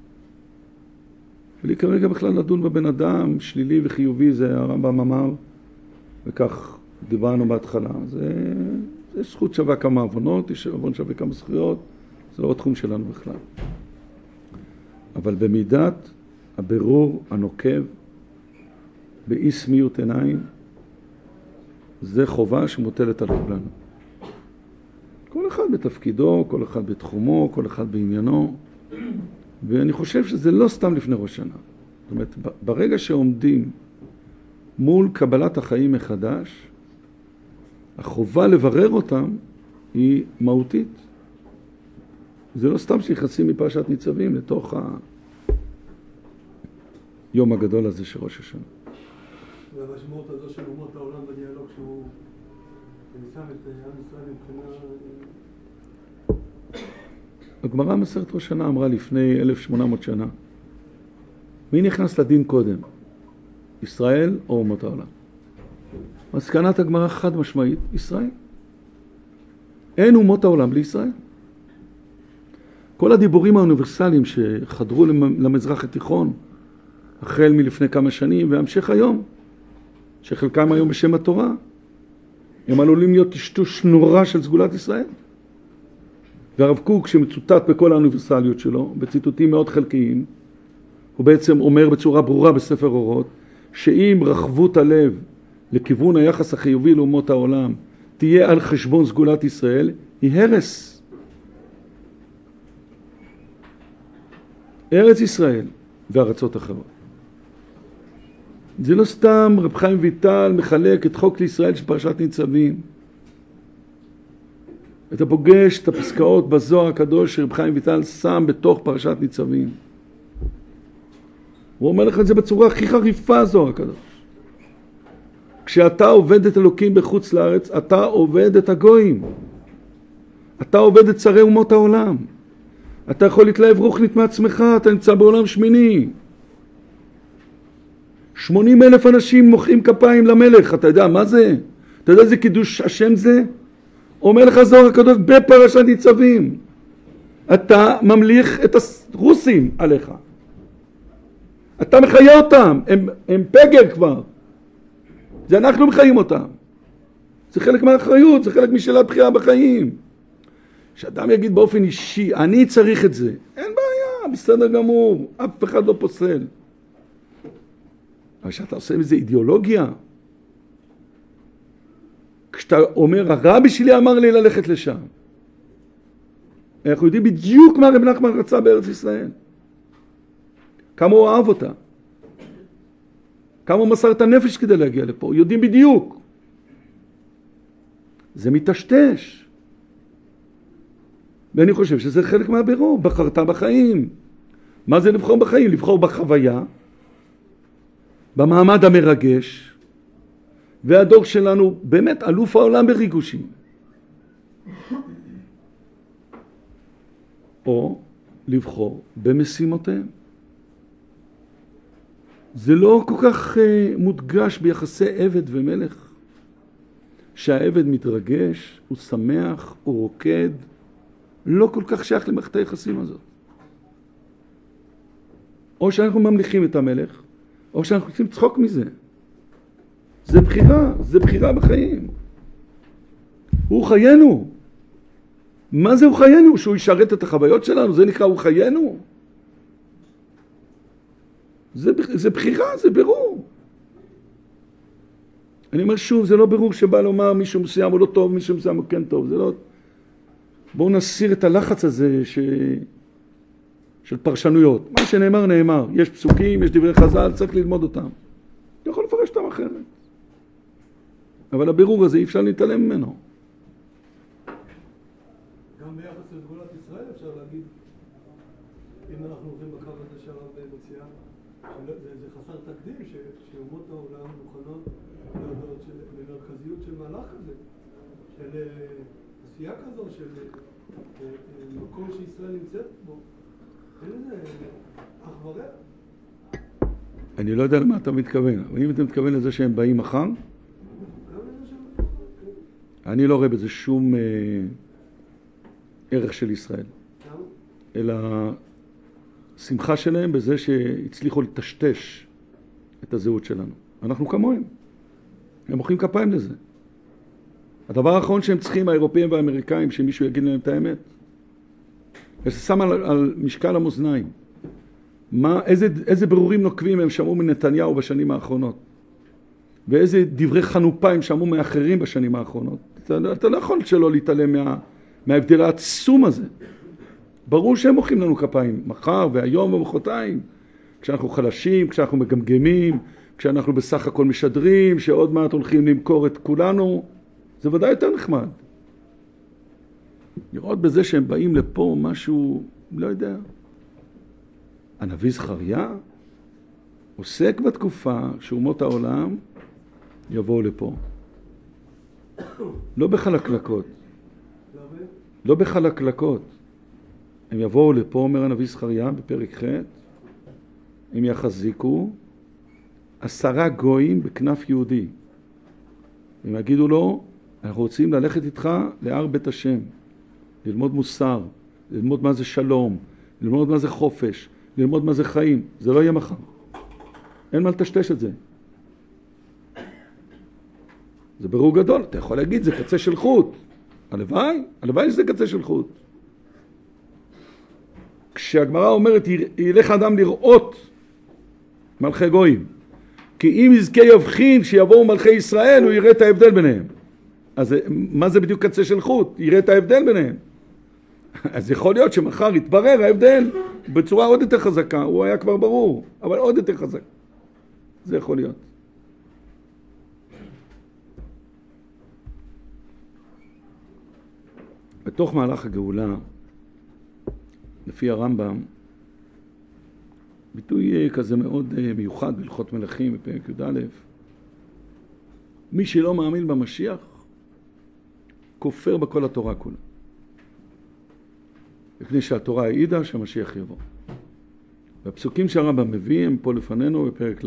ולי כרגע בכלל לדון בבן אדם, שלילי וחיובי, זה הרמב"ם אמר, וכך דיברנו בהתחלה. זה, זה זכות שווה כמה עוונות, יש עוון שווה כמה זכויות, זה לא התחום שלנו בכלל. אבל במידת הבירור הנוקב, באי סמיות עיניים, זה חובה שמוטלת על כולנו. כל אחד בתפקידו, כל אחד בתחומו, כל אחד בעניינו, ואני חושב שזה לא סתם לפני ראש שנה. זאת אומרת, ברגע שעומדים מול קבלת החיים מחדש, החובה לברר אותם היא מהותית. זה לא סתם שנכנסים מפרשת ניצבים לתוך היום הגדול הזה של ראש השנה.
והמשמעות הזו של אומות העולם בדיאלוג שהוא שם את עם ישראל מבחינה...
הגמרא מסכת ראש שנה אמרה לפני אלף ושמונה מאות שנה, מי נכנס לדין קודם? ישראל או אומות העולם? מסקנת הגמרא חד משמעית, ישראל. אין אומות העולם בלי ישראל. כל הדיבורים האוניברסליים שחדרו למזרח התיכון, החל מלפני כמה שנים והמשך היום, שחלקם היום בשם התורה, הם עלולים להיות טשטוש נורא של סגולת ישראל. והרב קוק, שמצוטט בכל האוניברסליות שלו, בציטוטים מאוד חלקיים, הוא בעצם אומר בצורה ברורה בספר אורות, שאם רחבות הלב לכיוון היחס החיובי לאומות העולם תהיה על חשבון סגולת ישראל, היא הרס. ארץ ישראל וארצות אחרות. זה לא סתם רב חיים ויטל מחלק את חוק לישראל של פרשת ניצבים. אתה פוגש את הפסקאות בזוהר הקדוש שרב חיים ויטל שם בתוך פרשת ניצבים. הוא אומר לך את זה בצורה הכי חריפה, זוהר הקדוש. כשאתה עובד את אלוקים בחוץ לארץ, אתה עובד את הגויים. אתה עובד את שרי אומות העולם. אתה יכול להתלהב רוחנית מעצמך, אתה נמצא בעולם שמיני. שמונים אלף אנשים מוחאים כפיים למלך, אתה יודע מה זה? אתה יודע איזה קידוש השם זה? אומר לך זוהר הקדוש בפרשת ניצבים. אתה ממליך את הרוסים עליך. אתה מחיה אותם, הם, הם פגר כבר. זה אנחנו מחיים אותם. זה חלק מהאחריות, זה חלק משאלת בחירה בחיים. שאדם יגיד באופן אישי, אני צריך את זה. אין בעיה, בסדר גמור, אף אחד לא פוסל. אבל שאתה עושה מזה אידיאולוגיה, כשאתה אומר, הרבי שלי אמר לי ללכת לשם. אנחנו יודעים בדיוק מה רב נחמן רצה בארץ ישראל. כמה הוא אהב אותה. כמה הוא מסר את הנפש כדי להגיע לפה. יודעים בדיוק. זה מתשתש. ואני חושב שזה חלק מהבירור. בחרת בחיים. מה זה לבחור בחיים? לבחור בחוויה, במעמד המרגש, והדור שלנו באמת אלוף העולם בריגושים. או לבחור במשימותיהם. זה לא כל כך uh, מודגש ביחסי עבד ומלך. שהעבד מתרגש, הוא שמח, הוא רוקד, לא כל כך שייך למערכת היחסים הזאת. או שאנחנו ממליכים את המלך, או שאנחנו רוצים צחוק מזה. זה בחירה, זה בחירה בחיים. הוא חיינו. מה זה הוא חיינו? שהוא ישרת את החוויות שלנו, זה נקרא הוא חיינו. זה, זה בחירה, זה ברור. אני אומר שוב, זה לא ברור שבא לומר מישהו מסוים הוא לא טוב, מישהו מסוים הוא כן טוב. זה לא... בואו נסיר את הלחץ הזה ש... של פרשנויות. מה שנאמר נאמר. יש פסוקים, יש דברי חז"ל, צריך ללמוד אותם. אתה יכול לפרש אותם אחרת. אבל הבירור הזה אי אפשר להתעלם ממנו.
גם ביחס לסגולת ישראל אפשר להגיד אם אנחנו הולכים בקו הזה שהרב מציע, זה, זה חסר תקדים ש, שאומות העולם מוכנות להודות של למרכזיות של מהלך כזה, של עשייה כזו, של מקום שישראל נמצאת בו. אין לזה אח ורע.
אני לא יודע למה אתה מתכוון, אבל אם אתה מתכוון לזה שהם באים מחר, אני לא רואה בזה שום אה, ערך של ישראל. אלא שמחה שלהם בזה שהצליחו לטשטש את הזהות שלנו. אנחנו כמוהם. הם מוחאים כפיים לזה. הדבר האחרון שהם צריכים, האירופאים והאמריקאים, שמישהו יגיד להם את האמת, וזה שם על, על משקל המאזניים. מה, איזה, איזה ברורים נוקבים הם שמעו מנתניהו בשנים האחרונות? ואיזה דברי חנופה הם שמעו מאחרים בשנים האחרונות? אתה, אתה לא יכול שלא להתעלם מה, מההבדל העצום הזה. ברור שהם מוחאים לנו כפיים, מחר והיום ומחרתיים, כשאנחנו חלשים, כשאנחנו מגמגמים, כשאנחנו בסך הכל משדרים, שעוד מעט הולכים למכור את כולנו, זה ודאי יותר נחמד. לראות בזה שהם באים לפה משהו, לא יודע. הנביא זכריה עוסק בתקופה שאומות העולם יבואו לפה. לא בחלקלקות. לא בחלקלקות. הם יבואו לפה, אומר הנביא זכריה בפרק ח', הם יחזיקו עשרה גויים בכנף יהודי. הם יגידו לו, אנחנו רוצים ללכת איתך להר בית השם, ללמוד מוסר, ללמוד מה זה שלום, ללמוד מה זה חופש, ללמוד מה זה חיים. זה לא יהיה מחר. אין מה לטשטש את זה. זה ברור גדול. אתה יכול להגיד, זה קצה של חוט. הלוואי, הלוואי שזה קצה של חוט. כשהגמרא אומרת, ילך אדם לראות מלכי גויים. כי אם יזכה יבחין שיבואו מלכי ישראל, הוא יראה את ההבדל ביניהם. אז מה זה בדיוק קצה של חוט? יראה את ההבדל ביניהם. אז יכול להיות שמחר יתברר ההבדל בצורה עוד יותר חזקה. הוא היה כבר ברור, אבל עוד יותר חזק. זה יכול להיות. בתוך מהלך הגאולה, לפי הרמב"ם, ביטוי כזה מאוד מיוחד בהלכות מלכים בפרק י"א, מי שלא מאמין במשיח, כופר בכל התורה כולה. לפני שהתורה העידה שהמשיח יבוא. והפסוקים שהרמב"ם מביא הם פה לפנינו בפרק ל'.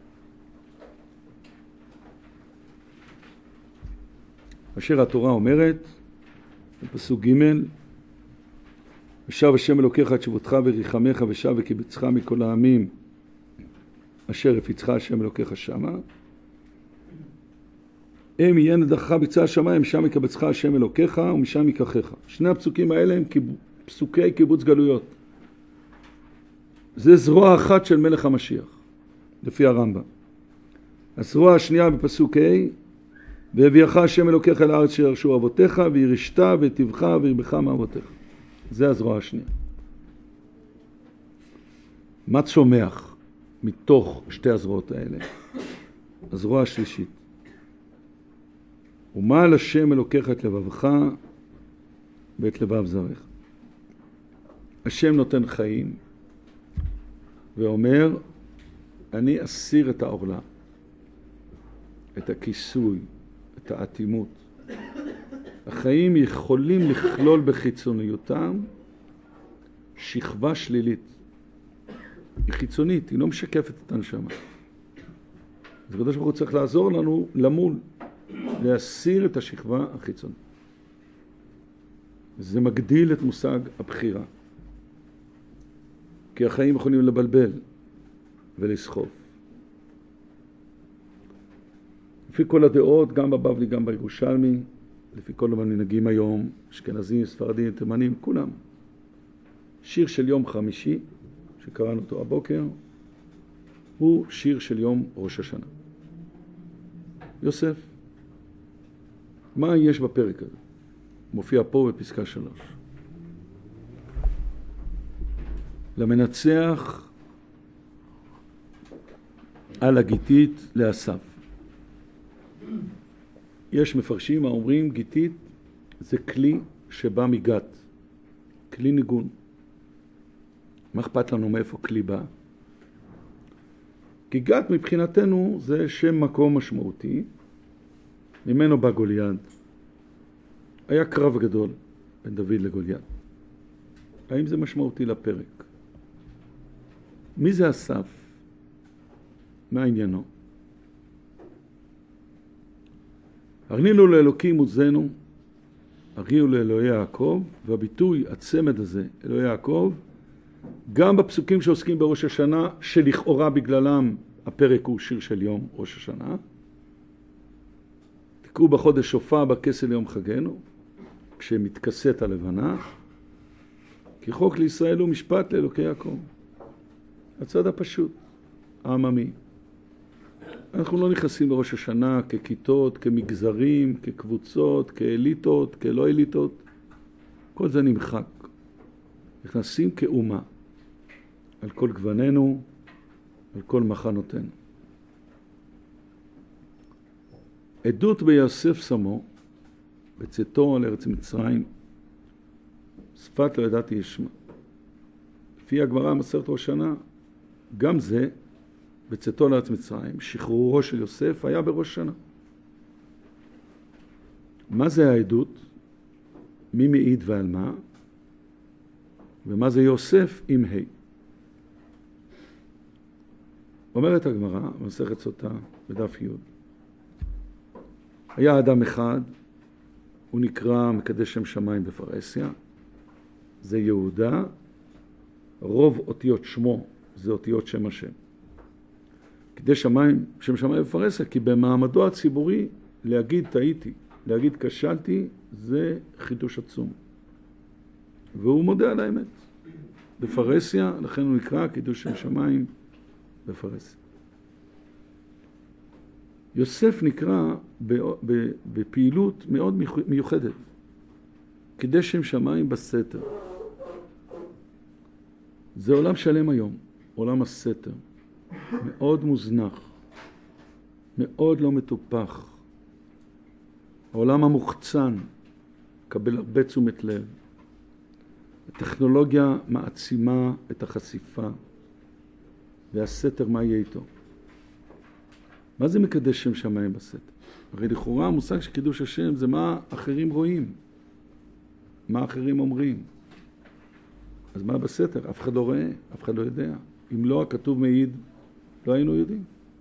אשר התורה אומרת, בפסוק ג', ושב השם אלוקיך את שבותך וריחמך ושב וקיבצך מכל העמים אשר הפיצך השם אלוקיך שמה. הם יהיה נדחך בצע השמיים, שם יקבצך השם אלוקיך ומשם ייקחך. שני הפסוקים האלה הם פסוקי קיבוץ גלויות. זה זרוע אחת של מלך המשיח, לפי הרמב"ם. הזרוע השנייה בפסוק ה', והביאך השם אלוקיך אל הארץ שירשו אבותיך, וירשת ותבך וירבך מאבותיך. זה הזרוע השנייה. מה צומח מתוך שתי הזרועות האלה? הזרוע השלישית. ומה על השם אלוקיך את לבבך ואת לבב זרעך. השם נותן חיים ואומר, אני אסיר את העורלה, את הכיסוי, את האטימות. החיים יכולים לכלול בחיצוניותם שכבה שלילית. היא חיצונית, היא לא משקפת את הנשמה. אז הקדוש ברוך הוא צריך לעזור לנו למול, להסיר את השכבה החיצונית. זה מגדיל את מושג הבחירה. כי החיים יכולים לבלבל ולסחוף. לפי כל הדעות, גם בבבלי, גם בירושלמי, לפי כל המנהגים היום, אשכנזים, ספרדים, תימנים, כולם. שיר של יום חמישי, שקראנו אותו הבוקר, הוא שיר של יום ראש השנה. יוסף, מה יש בפרק הזה? מופיע פה בפסקה שלוש. למנצח על הגיתית לאסף. יש מפרשים האומרים גיתית זה כלי שבא מגת, כלי ניגון. מה אכפת לנו מאיפה כלי בא? כי גת מבחינתנו זה שם מקום משמעותי, ממנו בא גוליית. היה קרב גדול בין דוד לגוליית. האם זה משמעותי לפרק? מי זה אסף? מה עניינו? הרנינו לאלוקים עוזנו, הריעו לאלוהי יעקב, והביטוי, הצמד הזה, אלוהי יעקב, גם בפסוקים שעוסקים בראש השנה, שלכאורה בגללם הפרק הוא שיר של יום ראש השנה, תקראו בחודש שופר בכסל יום חגנו, כשמתכסת הלבנה, כי חוק לישראל הוא משפט לאלוקי יעקב. הצד הפשוט, העממי. אנחנו לא נכנסים בראש השנה ככיתות, כמגזרים, כקבוצות, כאליטות, כלא אליטות. כל זה נמחק. נכנסים כאומה, על כל גווננו, על כל מחנותינו. עדות ביוסף שמו, בצאתו על ארץ מצרים, שפת לא ידעתי ישמע. לפי הגמרא מסרת ראש שנה, גם זה, בצאתו לארץ מצרים, שחרורו של יוסף היה בראש שנה. מה זה העדות? מי מעיד ועל מה? ומה זה יוסף עם ה'? אומרת הגמרא, במסכת סוטה, בדף י', היה אדם אחד, הוא נקרא מקדש שם שמיים בפרהסיה, זה יהודה, רוב אותיות שמו זה אותיות שם השם. מקדש שמיים, שם שמיים בפרהסיה, כי במעמדו הציבורי להגיד טעיתי, להגיד כשלתי, זה חידוש עצום. והוא מודה על האמת. בפרהסיה, לכן הוא נקרא קידוש שם שמיים בפרהסיה. יוסף נקרא בפעילות מאוד מיוחדת. קידש שם שמיים בסתר. זה עולם שלם היום, עולם הסתר. מאוד מוזנח, מאוד לא מטופח. העולם המוחצן קבל הרבה תשומת לב. הטכנולוגיה מעצימה את החשיפה, והסתר מה יהיה איתו? מה זה מקדש שם שמיים בסתר? הרי לכאורה המושג של קידוש השם זה מה אחרים רואים, מה אחרים אומרים. אז מה בסתר? אף אחד לא רואה, אף אחד לא יודע. אם לא הכתוב מעיד, לא היינו יודעים.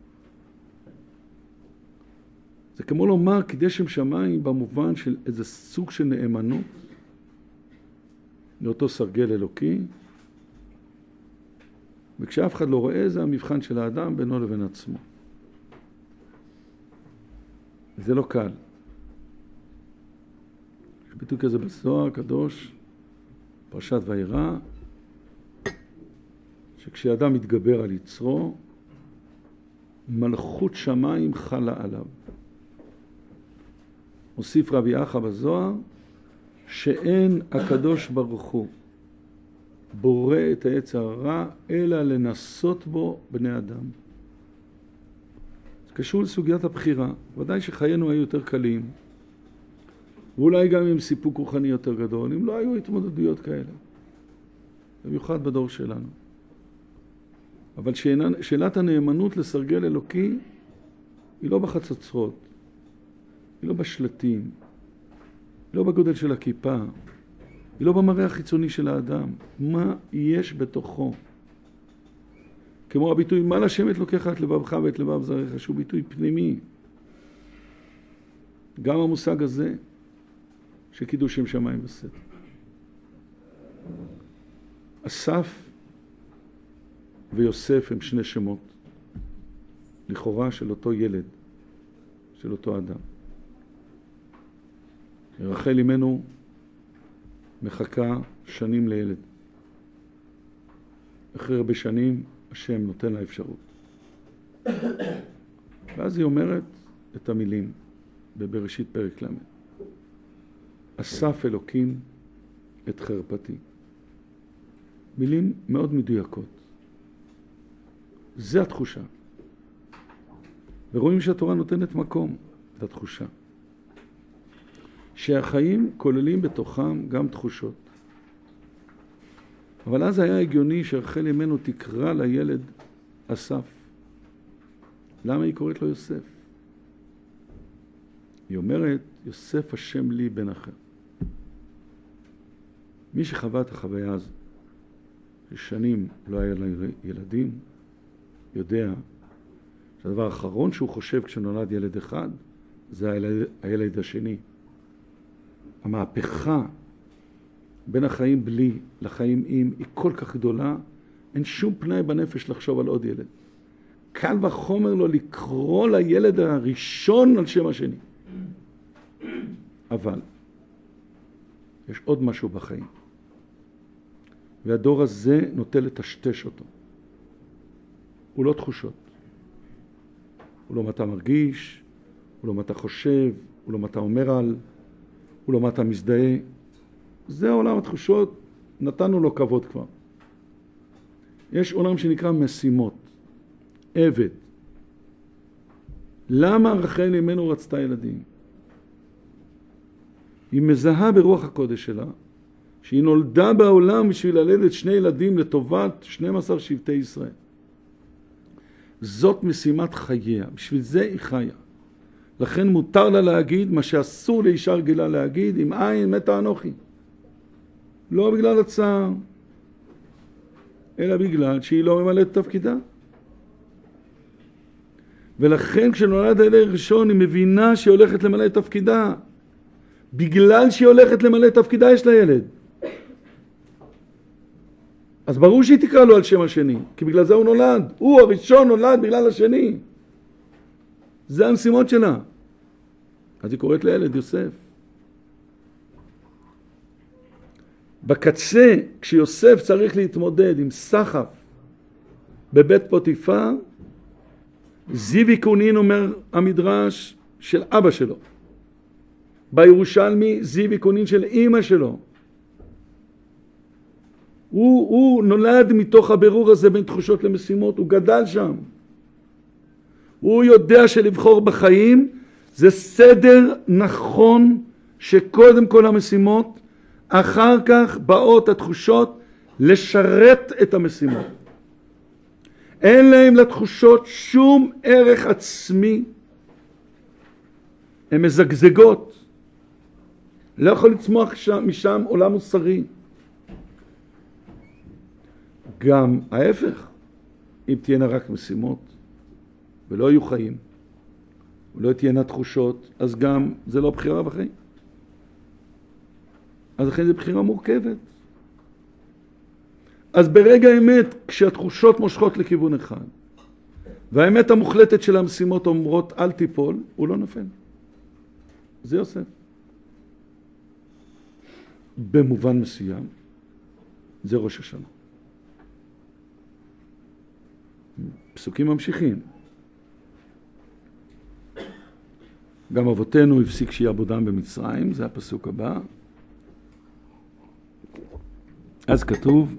זה כמו לומר קידש שם שמיים במובן של איזה סוג של נאמנות לאותו סרגל אלוקי, וכשאף אחד לא רואה, זה המבחן של האדם בינו לבין עצמו. זה לא קל. יש ביטוי כזה בזוהר הקדוש, פרשת וירא, שכשאדם מתגבר על יצרו, מלכות שמיים חלה עליו. מוסיף רבי אחא בזוהר, שאין הקדוש ברוך הוא בורא את העץ הרע, אלא לנסות בו בני אדם. זה קשור לסוגיית הבחירה. ודאי שחיינו היו יותר קלים, ואולי גם עם סיפוק רוחני יותר גדול, אם לא היו התמודדויות כאלה. במיוחד בדור שלנו. אבל שאלת הנאמנות לסרגל אלוקי, היא לא בחצוצרות, היא לא בשלטים, היא לא בגודל של הכיפה, היא לא במראה החיצוני של האדם. מה יש בתוכו? כמו הביטוי, מה לשם את לוקח את לבבך ואת לבב זרעך, שהוא ביטוי פנימי. גם המושג הזה, שקידוש שם שמיים בסתר. אסף ויוסף הם שני שמות, לכאורה של אותו ילד, של אותו אדם. רחל אמנו מחכה שנים לילד. אחרי הרבה שנים השם נותן לה אפשרות. ואז היא אומרת את המילים בבראשית פרק למד. אסף אלוקים את חרפתי. מילים מאוד מדויקות. זה התחושה. ורואים שהתורה נותנת מקום לתחושה. שהחיים כוללים בתוכם גם תחושות. אבל אז היה הגיוני שרחל אמנו תקרא לילד אסף. למה היא קוראת לו יוסף? היא אומרת, יוסף השם לי בן אחר. מי שחווה את החוויה הזו, ששנים לא היה לה ילדים, יודע שהדבר האחרון שהוא חושב כשנולד ילד אחד, זה הילד, הילד השני. המהפכה בין החיים בלי לחיים עם היא כל כך גדולה, אין שום פנאי בנפש לחשוב על עוד ילד. קל וחומר לו לקרוא לילד הראשון על שם השני. אבל יש עוד משהו בחיים. והדור הזה נוטה לטשטש אותו. הוא לא תחושות. הוא לא מה אתה מרגיש, הוא לא מה אתה חושב, הוא לא מה אתה אומר על, הוא לא מה אתה מזדהה. זה עולם התחושות, נתנו לו כבוד כבר. יש עולם שנקרא משימות, עבד. למה רחל אמנו רצתה ילדים? היא מזהה ברוח הקודש שלה, שהיא נולדה בעולם בשביל ללדת שני ילדים לטובת שנים עשר שבטי ישראל. זאת משימת חייה, בשביל זה היא חיה. לכן מותר לה להגיד מה שאסור לאישה רגילה להגיד, אם אין מתה אנוכי. לא בגלל הצער, אלא בגלל שהיא לא ממלאת תפקידה. ולכן כשנולד הילד ראשון היא מבינה שהיא הולכת למלא תפקידה. בגלל שהיא הולכת למלא תפקידה יש לה ילד. אז ברור שהיא תקרא לו על שם השני, כי בגלל זה הוא נולד. הוא הראשון נולד בגלל השני. זה המשימות שלה. אז היא קוראת לילד יוסף. בקצה, כשיוסף צריך להתמודד עם סחף בבית פוטיפר, זיו יקונין אומר המדרש של אבא שלו. בירושלמי זיו יקונין של אמא שלו. הוא, הוא נולד מתוך הבירור הזה בין תחושות למשימות, הוא גדל שם. הוא יודע שלבחור בחיים זה סדר נכון שקודם כל המשימות, אחר כך באות התחושות לשרת את המשימות. אין להם לתחושות שום ערך עצמי. הן מזגזגות. לא יכול לצמוח שם, משם עולם מוסרי. גם ההפך, אם תהיינה רק משימות ולא יהיו חיים ולא תהיינה תחושות, אז גם זה לא בחירה בחיים. אז לכן זו בחירה מורכבת. אז ברגע האמת, כשהתחושות מושכות לכיוון אחד, והאמת המוחלטת של המשימות אומרות אל תיפול, הוא לא נופל. זה יוסף. במובן מסוים, זה ראש השנה. פסוקים ממשיכים. גם אבותינו הפסיק שיעבודם במצרים, זה הפסוק הבא. אז כתוב,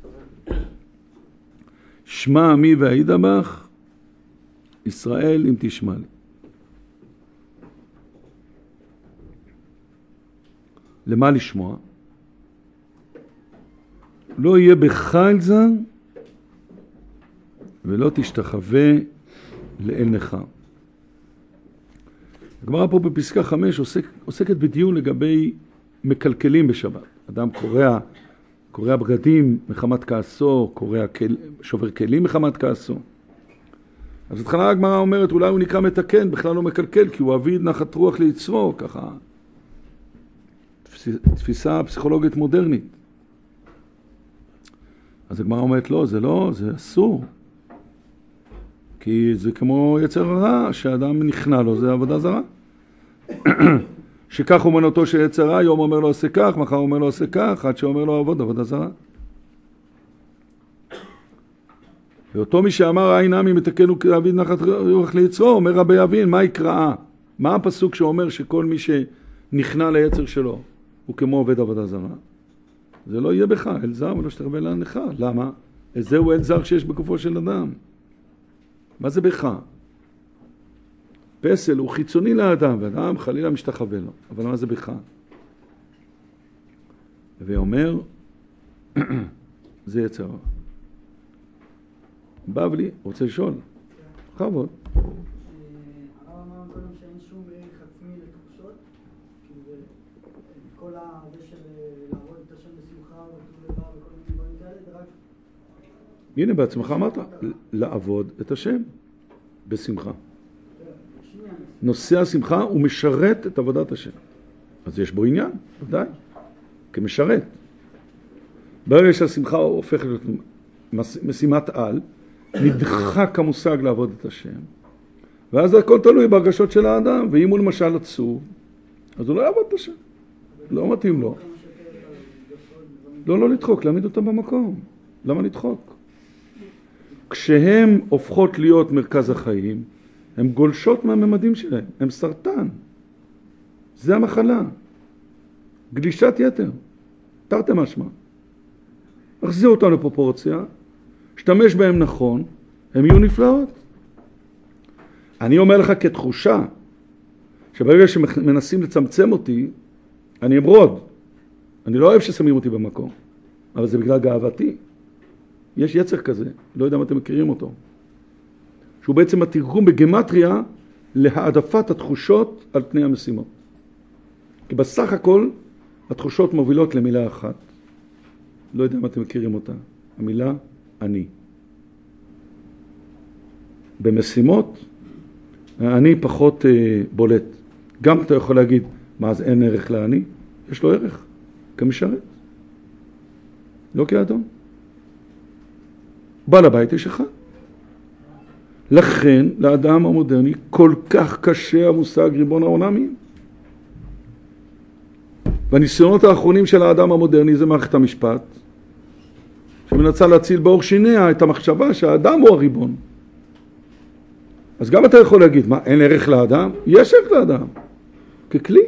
שמע עמי ואעידה בך, ישראל אם תשמע לי. למה לשמוע? לא יהיה בך אל זר, ולא תשתחווה לאל נחר. הגמרא פה בפסקה חמש עוסק, עוסקת בדיון לגבי מקלקלים בשבת. אדם קורע, קורע בגדים מחמת כעסו, קורע כל, שובר כלים מחמת כעסו. אז התחלה הגמרא אומרת, אולי הוא נקרא מתקן, בכלל לא מקלקל, כי הוא אביד נחת רוח ליצרו, ככה. תפיסה פסיכולוגית מודרנית. אז הגמרא אומרת, לא, זה לא, זה אסור. כי זה כמו יצר הרע, שהאדם נכנע לו, זה עבודה זרה. שכך אומנותו של יצר הרע, יום אומר לו עושה כך, מחר אומר לו עושה כך, עד שאומר לו עבוד, עבודה זרה. ואותו מי שאמר, עין עמי מתקנו כאביד נחת רוח ליצרו, אומר רבי אבין, מה יקראה? מה הפסוק שאומר שכל מי שנכנע ליצר שלו, הוא כמו עובד עבודה זרה? זה לא יהיה בך, אל זר ולא שתרבה להנחה. למה? זהו אל זר שיש בגופו של אדם. מה זה בך? פסל הוא חיצוני לאדם, ואדם חלילה משתחווה לו. אבל מה זה בך? ואומר, זה יצר הרע. בבלי, רוצה לשאול? בכבוד.
הרב אמר קודם שאין שום ערך עצמי לתחושות, כאילו כל הזה של לעבוד את השם בשמחה וכל דבר וכל מיני דברים כאלה, זה רק...
הנה בעצמך אמרת, לעבוד את השם בשמחה. נושא השמחה הוא משרת את עבודת השם. אז יש בו עניין, ודאי, כמשרת. ברגע שהשמחה הופכת להיות משימת על, נדחק המושג לעבוד את השם, ואז הכל תלוי בהרגשות של האדם, ואם הוא למשל עצוב, אז הוא לא יעבוד את השם. לא מתאים לו. לא, לא לדחוק, להעמיד אותם במקום. למה לדחוק? כשהם הופכות להיות מרכז החיים, הם גולשות מהממדים שלהם, הם סרטן. זה המחלה. גלישת יתר. תרתי משמע. החזיר אותם לפרופורציה, שתמש בהם נכון, הם יהיו נפלאות. אני אומר לך כתחושה, שברגע שמנסים לצמצם אותי, אני אמרוד. אני לא אוהב ששמים אותי במקום, אבל זה בגלל גאוותי. יש יצר כזה, לא יודע אם אתם מכירים אותו, שהוא בעצם התרגום בגמטריה להעדפת התחושות על פני המשימות. כי בסך הכל התחושות מובילות למילה אחת. לא יודע אם אתם מכירים אותה. המילה אני. במשימות אני פחות אה, בולט. גם אתה יכול להגיד, מה אז אין ערך לאני? יש לו ערך כמשרת. לא כאדון. בעל הבית יש אחד. לכן לאדם המודרני כל כך קשה המושג ריבון העולמים. והניסיונות האחרונים של האדם המודרני זה מערכת המשפט, שמנסה להציל באור שיניה את המחשבה שהאדם הוא הריבון. אז גם אתה יכול להגיד, מה, אין ערך לאדם? יש ערך לאדם. ככלי.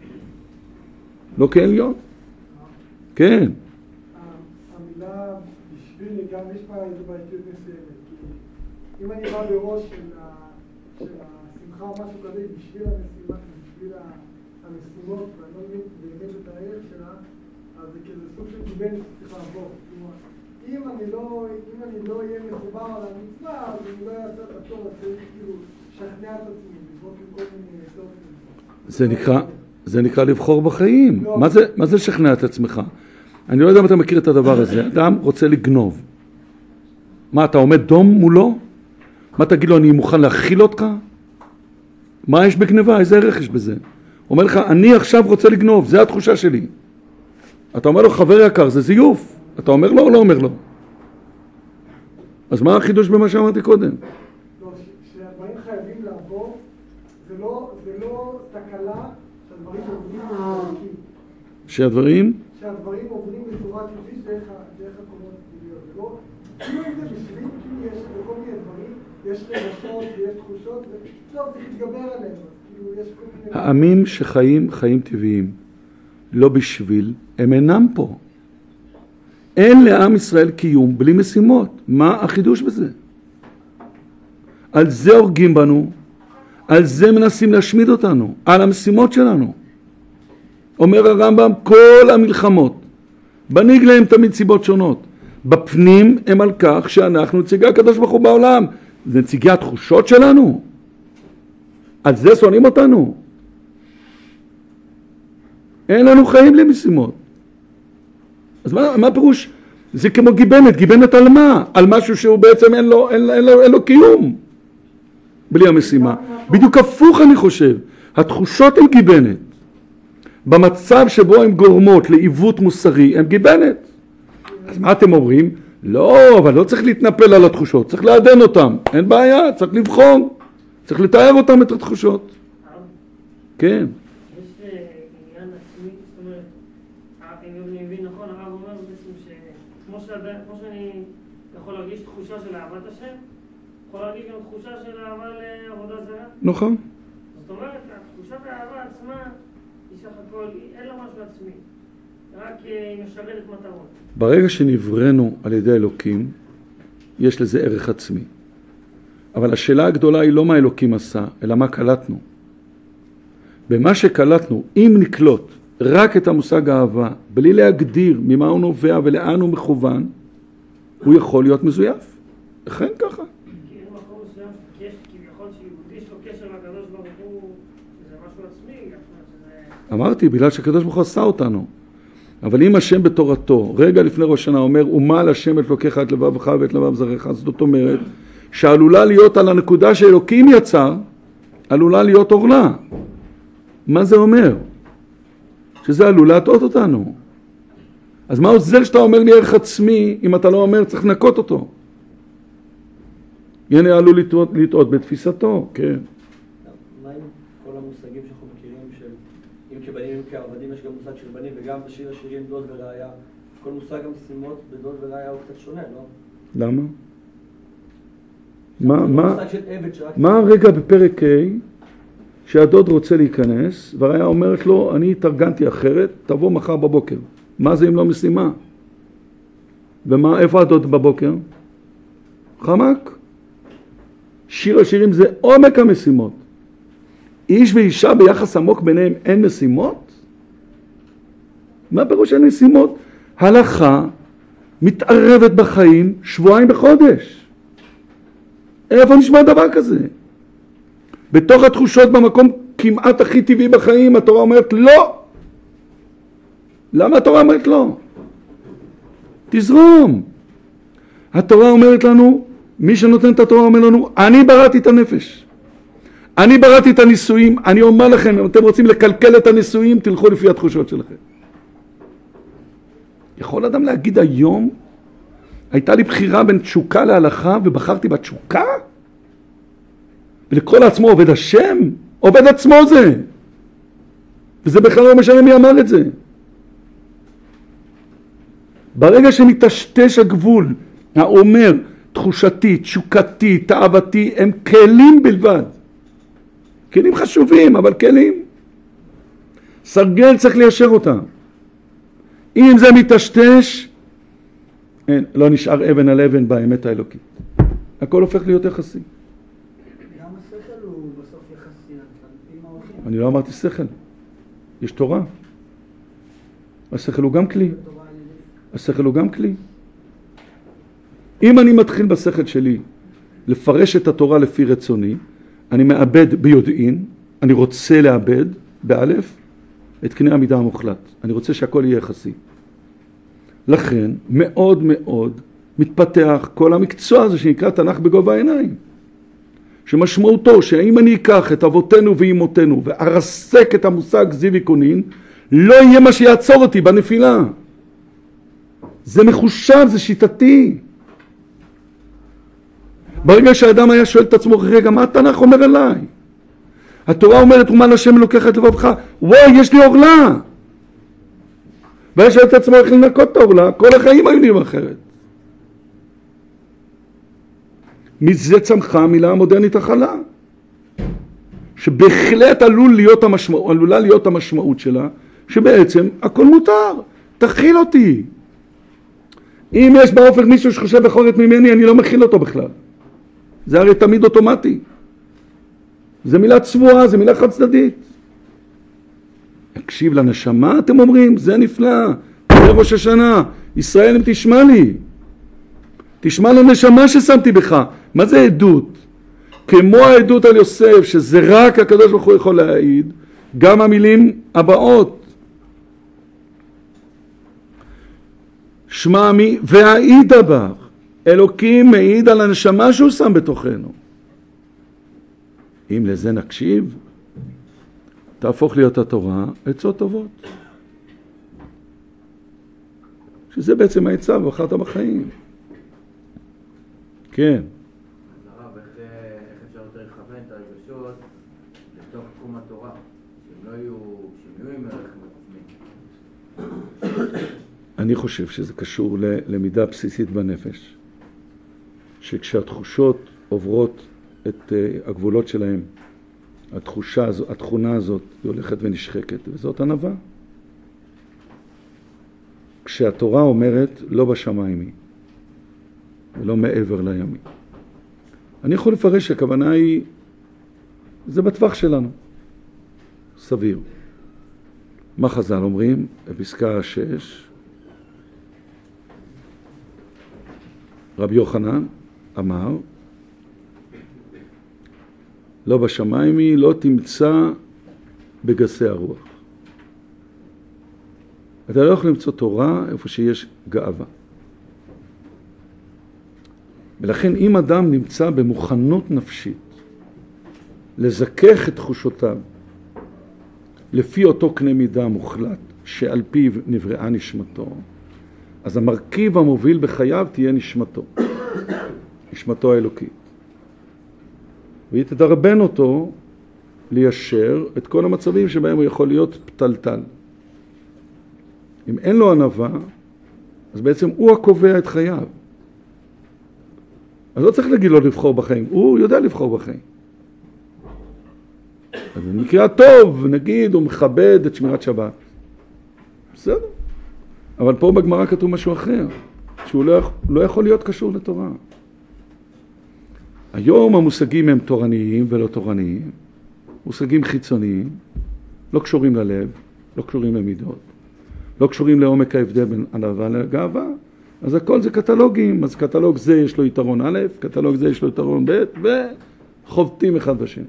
לא כעליון. כן.
המילה בשביל גם יש בה איזו בעייתיות מסוימת. אם אני בא בראש של השמחה או משהו כזה, בשביל המשימה, בשביל המשימות, ואני לא מבין באמת את הערך שלה, אז זה כזה סוג של גיבנת שצריך לעבור. אם אני לא, אם אני לא אהיה מחובר על המצווה, אז אני לא אעשה את הטוב, אז צריך כאילו לשכנע את עצמי, לבוא כל מיני סופים.
זה נקרא, זה נקרא לבחור בחיים. מה זה, מה זה לשכנע את עצמך? אני לא יודע אם אתה מכיר את הדבר הזה. אדם רוצה לגנוב. מה, אתה עומד דום מולו? מה תגיד לו, אני מוכן להכיל אותך? מה יש בגניבה? איזה ערך יש בזה? אומר לך, אני עכשיו רוצה לגנוב, זה התחושה שלי. אתה אומר לו, חבר יקר, זה זיוף. אתה אומר לו או לא אומר לו? אז מה החידוש במה שאמרתי קודם?
לא, שהדברים חייבים לעבור, זה לא, זה לא תקלה שהדברים עוברים בצורה
שהדברים?
שהדברים עוברים בצורה טבעית דרך הקומות הטבעיות. זה לא, כאילו אם זה בשביל, כאילו יש בכל מיני דברים, יש רגשות ויש תחושות, וטוב, צריך להתגבר עליהם. כאילו יש כל מיני...
העמים שחיים חיים טבעיים, לא בשביל, הם אינם פה. אין לעם ישראל קיום בלי משימות. מה החידוש בזה? על זה הורגים בנו, על זה מנסים להשמיד אותנו, על המשימות שלנו. אומר הרמב"ם, כל המלחמות, בניג להם תמיד סיבות שונות. בפנים הם על כך שאנחנו נציגי הקדוש ברוך הוא בעולם. זה נציגי התחושות שלנו. על זה שונאים אותנו. אין לנו חיים בלי משימות. אז מה, מה פירוש? זה כמו גיבנת, גיבנת על מה? על משהו שהוא בעצם אין לו, אין, אין לו, אין לו קיום. בלי המשימה. בדיוק הפוך אני חושב. התחושות הן גיבנת. במצב שבו הן גורמות לעיוות מוסרי, הן גיבנת. אז מה אתם אומרים? לא, אבל לא צריך להתנפל על התחושות. צריך לעדן אותם. אין בעיה, צריך לבחון. צריך לתאר אותם את התחושות. כן.
כמו שאני יכול להרגיש תחושה של אהבת השם, יכול להרגיש גם תחושה של אהבה לעבודה זרה.
נכון.
זאת אומרת, תחושת האהבה עצמה היא סך הכל, אין לה משהו עצמי, רק היא משרתת מטרות.
ברגע שנבראנו על ידי אלוקים, יש לזה ערך עצמי. אבל השאלה הגדולה היא לא מה אלוקים עשה, אלא מה קלטנו. במה שקלטנו, אם נקלוט רק את המושג האהבה, בלי להגדיר ממה הוא נובע ולאן הוא מכוון, הוא יכול להיות מזויף. אכן ככה.
כי אין מקום מסוים שיש כביכול שיהודי יש לו קשר לקדוש ברוך הוא, שזה משהו עצמי, שזה...
אמרתי, בגלל שהקדוש ברוך הוא עשה אותנו. אבל אם השם בתורתו, רגע לפני ראש השנה אומר, ומל השם את לוקח את לבבך ואת לבב זרעך, זאת אומרת, שעלולה להיות על הנקודה שאלוקים יצר, עלולה להיות אורלה. מה זה אומר? שזה עלול להטעות אותנו. אז מה עוזר שאתה אומר לי ערך עצמי, אם אתה לא אומר צריך לנקות אותו? הנה עלול לטעות, לטעות בתפיסתו, כן.
מה עם כל המושגים שאנחנו מכירים של אם כבנים אם כעבדים, יש גם מושג של בנים, וגם בשיר השירים דוד וראיה, כל מושג המשימות בדוד וראיה הוא קצת שונה, לא?
למה? מה, מה,
מושג של עבד שרק...
מה הרגע בפרק ה' שהדוד רוצה להיכנס, וראיה אומרת לו, אני התארגנתי אחרת, תבוא מחר בבוקר. מה זה אם לא משימה? ומה, איפה הדוד בבוקר? חמק. שיר השירים זה עומק המשימות. איש ואישה ביחס עמוק ביניהם אין משימות? מה פירוש אין משימות? הלכה מתערבת בחיים שבועיים בחודש. איפה נשמע דבר כזה? בתוך התחושות במקום כמעט הכי טבעי בחיים התורה אומרת לא. למה התורה אומרת לא? תזרום. התורה אומרת לנו, מי שנותן את התורה אומר לנו, אני בראתי את הנפש. אני בראתי את הניסויים, אני אומר לכם, אם אתם רוצים לקלקל את הניסויים, תלכו לפי התחושות שלכם. יכול אדם להגיד היום, הייתה לי בחירה בין תשוקה להלכה, ובחרתי בתשוקה? ולקרוא לעצמו עובד השם? עובד עצמו זה. וזה בכלל לא משנה מי אמר את זה. ברגע שמתשתש הגבול, האומר, תחושתי, תשוקתי, תאוותי, הם כלים בלבד. כלים חשובים, אבל כלים. סרגל צריך ליישר אותם. אם זה מתשתש, אין, לא נשאר אבן על אבן באמת האלוקית. הכל הופך להיות יחסי.
גם השכל הוא בסוף יחסי, על פי מערכים.
אני לא אמרתי שכל. יש תורה. השכל הוא גם כלי. השכל הוא גם כלי. אם אני מתחיל בשכל שלי לפרש את התורה לפי רצוני, אני מאבד ביודעין, אני רוצה לאבד, באלף, את קנה המידה המוחלט. אני רוצה שהכל יהיה יחסי. לכן, מאוד מאוד מתפתח כל המקצוע הזה שנקרא תנ"ך בגובה העיניים. שמשמעותו שאם אני אקח את אבותינו ואימותינו וארסק את המושג זיו יקונין, לא יהיה מה שיעצור אותי בנפילה. זה מחושב, זה שיטתי. ברגע שהאדם היה שואל את עצמו, רגע, מה התנ"ך אומר עליי? התורה אומרת, ומל השם לוקחת לבבך, וואי, יש לי אורלה. והיה שואל את עצמו איך לנקות את האורלה, כל החיים היו נראים אחרת. מזה צמחה המילה המודרנית החלה. שבהחלט עלול להיות המשמעות, עלולה להיות המשמעות שלה, שבעצם הכל מותר, תכיל אותי. אם יש באופק מישהו שחושב אחרת ממני, אני לא מכיל אותו בכלל. זה הרי תמיד אוטומטי. זה מילה צבועה, זה מילה חד צדדית. הקשיב לנשמה, אתם אומרים, זה נפלא, זה ראש השנה, ישראל אם תשמע לי. תשמע לנשמה ששמתי בך. מה זה עדות? כמו העדות על יוסף, שזה רק הקדוש ברוך הוא יכול להעיד, גם המילים הבאות. שמע מי, והעיד הבא. אלוקים מעיד על הנשמה שהוא שם בתוכנו. אם לזה נקשיב, תהפוך להיות התורה עצות טובות. שזה בעצם העצה ובחרת בחיים. כן.
אז הרב, איך אפשר יותר לכוון את הרגשות לתוך תחום התורה? שהם לא יהיו, שהם יהיו עם ערך עצמי.
אני חושב שזה קשור ללמידה בסיסית בנפש. שכשהתחושות עוברות את הגבולות שלהם, התחושה הזו, התכונה הזאת היא הולכת ונשחקת, וזאת ענווה. כשהתורה אומרת לא בשמיים היא, ולא מעבר לימי. אני יכול לפרש שהכוונה היא, זה בטווח שלנו, סביר. מה חז"ל אומרים? בפסקה שש, רבי יוחנן אמר, לא בשמיים היא, לא תמצא בגסי הרוח. אתה לא יכול למצוא תורה איפה שיש גאווה. ולכן אם אדם נמצא במוכנות נפשית לזכך את תחושותיו לפי אותו קנה מידה מוחלט שעל פיו נבראה נשמתו, אז המרכיב המוביל בחייו תהיה נשמתו, נשמתו האלוקית. והיא תדרבן אותו ליישר את כל המצבים שבהם הוא יכול להיות פתלתל. אם אין לו ענווה, אז בעצם הוא הקובע את חייו. אז לא צריך להגיד לו לבחור בחיים, הוא יודע לבחור בחיים. אז במקרה טוב, נגיד, הוא מכבד את שמירת שבת. בסדר. אבל פה בגמרא כתוב משהו אחר, שהוא לא, לא יכול להיות קשור לתורה. היום המושגים הם תורניים ולא תורניים, מושגים חיצוניים, לא קשורים ללב, לא קשורים למידות, לא קשורים לעומק ההבדל בין ענווה לגאווה, אז הכל זה קטלוגים, אז קטלוג זה יש לו יתרון א', קטלוג זה יש לו יתרון ב', וחובטים אחד בשני.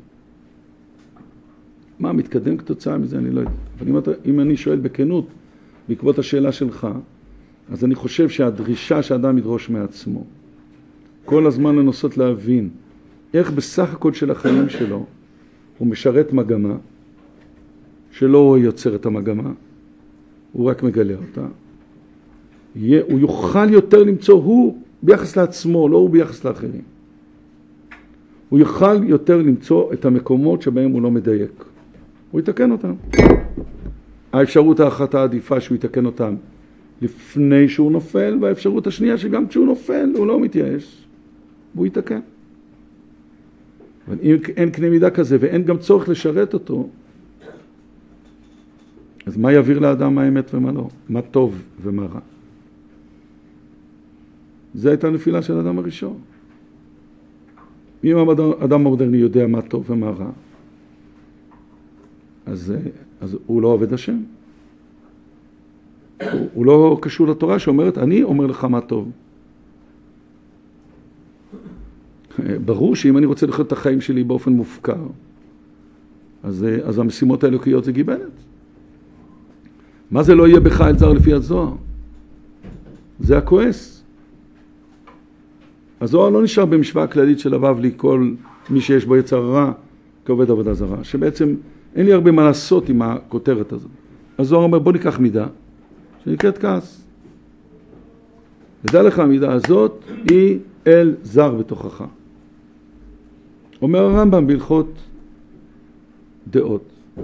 מה מתקדם כתוצאה מזה אני לא יודע, אבל אם, אתה, אם אני שואל בכנות, בעקבות השאלה שלך, אז אני חושב שהדרישה שאדם ידרוש מעצמו, כל הזמן לנסות להבין איך בסך הכל של החיים שלו הוא משרת מגמה, שלא הוא יוצר את המגמה, הוא רק מגלה אותה. יהיה, הוא יוכל יותר למצוא הוא ביחס לעצמו, לא הוא ביחס לאחרים. הוא יוכל יותר למצוא את המקומות שבהם הוא לא מדייק. הוא יתקן אותם. האפשרות האחת העדיפה שהוא יתקן אותם לפני שהוא נופל, והאפשרות השנייה שגם כשהוא נופל הוא לא מתייאש, והוא יתקן. אבל אם אין קנה מידה כזה ואין גם צורך לשרת אותו, אז מה יעביר לאדם מה אמת ומה לא? מה טוב ומה רע? זו הייתה נפילה של האדם הראשון. אם האדם המודרני יודע מה טוב ומה רע, אז, אז הוא לא עובד השם. הוא, הוא לא קשור לתורה שאומרת, אני אומר לך מה טוב. ברור שאם אני רוצה לחיות את החיים שלי באופן מופקר, אז, אז המשימות האלוקיות זה גיבנת. מה זה לא יהיה בך אל זר לפי הזוהר? זה הכועס. הזוהר לא נשאר במשוואה הכללית של הבבלי כל מי שיש בו יצר רע כעובד עבודה זרה, שבעצם אין לי הרבה מה לעשות עם הכותרת הזאת. הזוהר אומר בוא ניקח מידה שנקראת כעס. לדע לך המידה הזאת היא אל זר בתוכך. אומר הרמב"ם בהלכות דעות.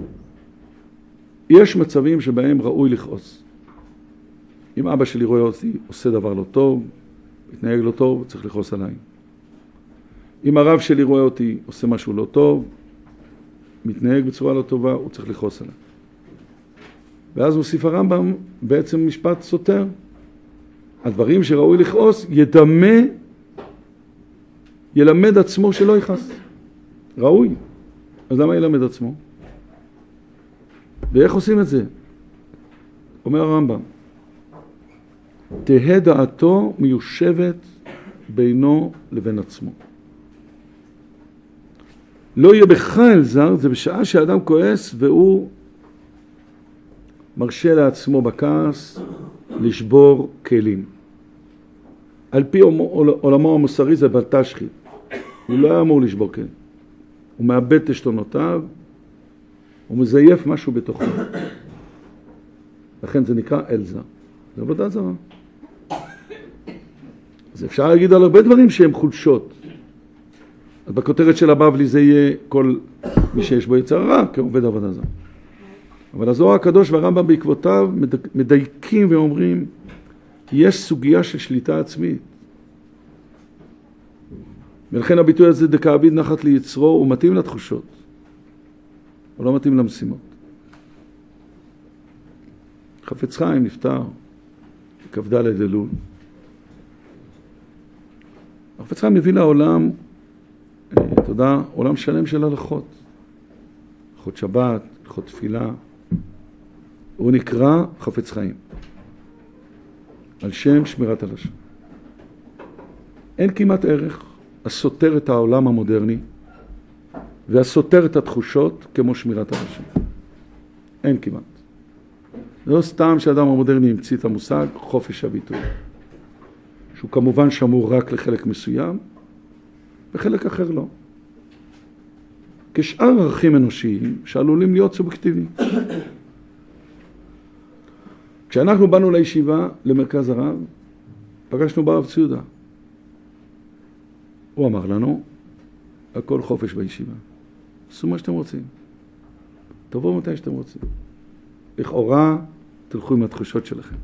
יש מצבים שבהם ראוי לכעוס. אם אבא שלי רואה אותי עושה דבר לא טוב, מתנהג לא טוב, צריך לכעוס עליי. אם הרב שלי רואה אותי עושה משהו לא טוב, מתנהג בצורה לא טובה, הוא צריך לכעוס עליי. ואז מוסיף הרמב"ם בעצם משפט סותר. הדברים שראוי לכעוס ידמה, ילמד עצמו שלא יכעס. ראוי. אז למה ילמד עצמו? ואיך עושים את זה? אומר הרמב"ם, תהא דעתו מיושבת בינו לבין עצמו. לא יהיה בך אל זר, זה בשעה שהאדם כועס והוא מרשה לעצמו בכעס לשבור כלים. על פי עולמו המוסרי זה בל תשחית. הוא לא אמור לשבור כלים. הוא מאבד את עשתונותיו, הוא מזייף משהו בתוכו. לכן זה נקרא אל זר. זה עבודה זרה. אז אפשר להגיד על הרבה דברים שהם חולשות. אז בכותרת של הבבלי זה יהיה כל מי שיש בו יצר רע כעובד עבודה זרה. אבל הזוהר הקדוש והרמב"ם בעקבותיו מדייקים ואומרים, יש סוגיה של שליטה עצמית. ולכן הביטוי הזה דכעביד נחת ליצרו הוא מתאים לתחושות. הוא לא מתאים למשימות. חפץ חיים נפטר, כ"ד אלול. חפץ חיים מביא לעולם, תודה, עולם שלם של הלכות. הלכות שבת, הלכות תפילה. הוא נקרא חפץ חיים. על שם שמירת הלשון. אין כמעט ערך הסותר את העולם המודרני והסותר את התחושות כמו שמירת הלשון. אין כמעט. זה לא סתם שהאדם המודרני המציא את המושג חופש הביטוי, שהוא כמובן שמור רק לחלק מסוים וחלק אחר לא. כשאר ערכים אנושיים שעלולים להיות סובייקטיביים. כשאנחנו באנו לישיבה, למרכז הרב, פגשנו ברב ציודה. הוא אמר לנו, הכל חופש בישיבה. עשו מה שאתם רוצים. תבואו מתי שאתם רוצים. לכאורה, תלכו עם התחושות שלכם.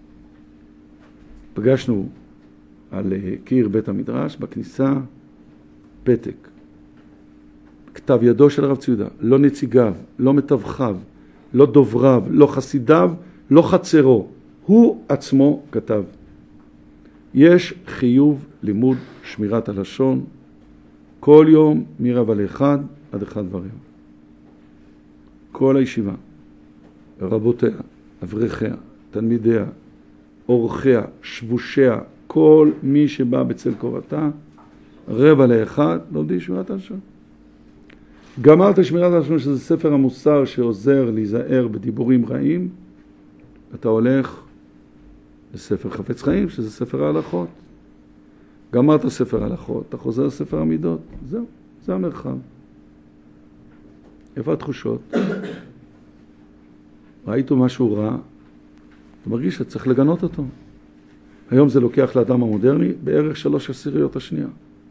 פגשנו על קיר בית המדרש, בכניסה, פתק. כתב ידו של הרב ציודה, לא נציגיו, לא מתווחיו, לא דובריו, לא חסידיו, לא חצרו. הוא עצמו כתב. יש חיוב לימוד שמירת הלשון כל יום מרבע לאחד עד אחד ורבע. כל הישיבה, רבותיה, אברכיה, תלמידיה, אורחיה, שבושיה, כל מי שבא בצל קורתה, רבע לאחד, לומדים שמירת הלשון. גמרת שמירת הלשון, שזה ספר המוסר שעוזר להיזהר בדיבורים רעים, אתה הולך לספר חפץ חיים, שזה ספר ההלכות. גמרת ספר ההלכות, אתה חוזר לספר המידות. זהו, זה המרחב. איפה התחושות? ראיתו משהו רע, אתה מרגיש שאתה צריך לגנות אותו. היום זה לוקח לאדם המודרני בערך שלוש עשיריות השנייה.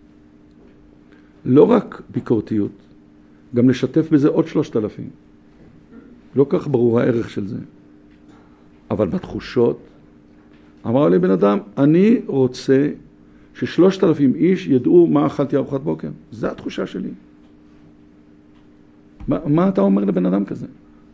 לא רק ביקורתיות, גם לשתף בזה עוד שלושת אלפים. לא כך ברור הערך של זה. אבל בתחושות, אמר לי בן אדם, אני רוצה ששלושת אלפים איש ידעו מה אכלתי ארוחת בוקר. זו התחושה שלי. מה, מה אתה אומר לבן אדם כזה?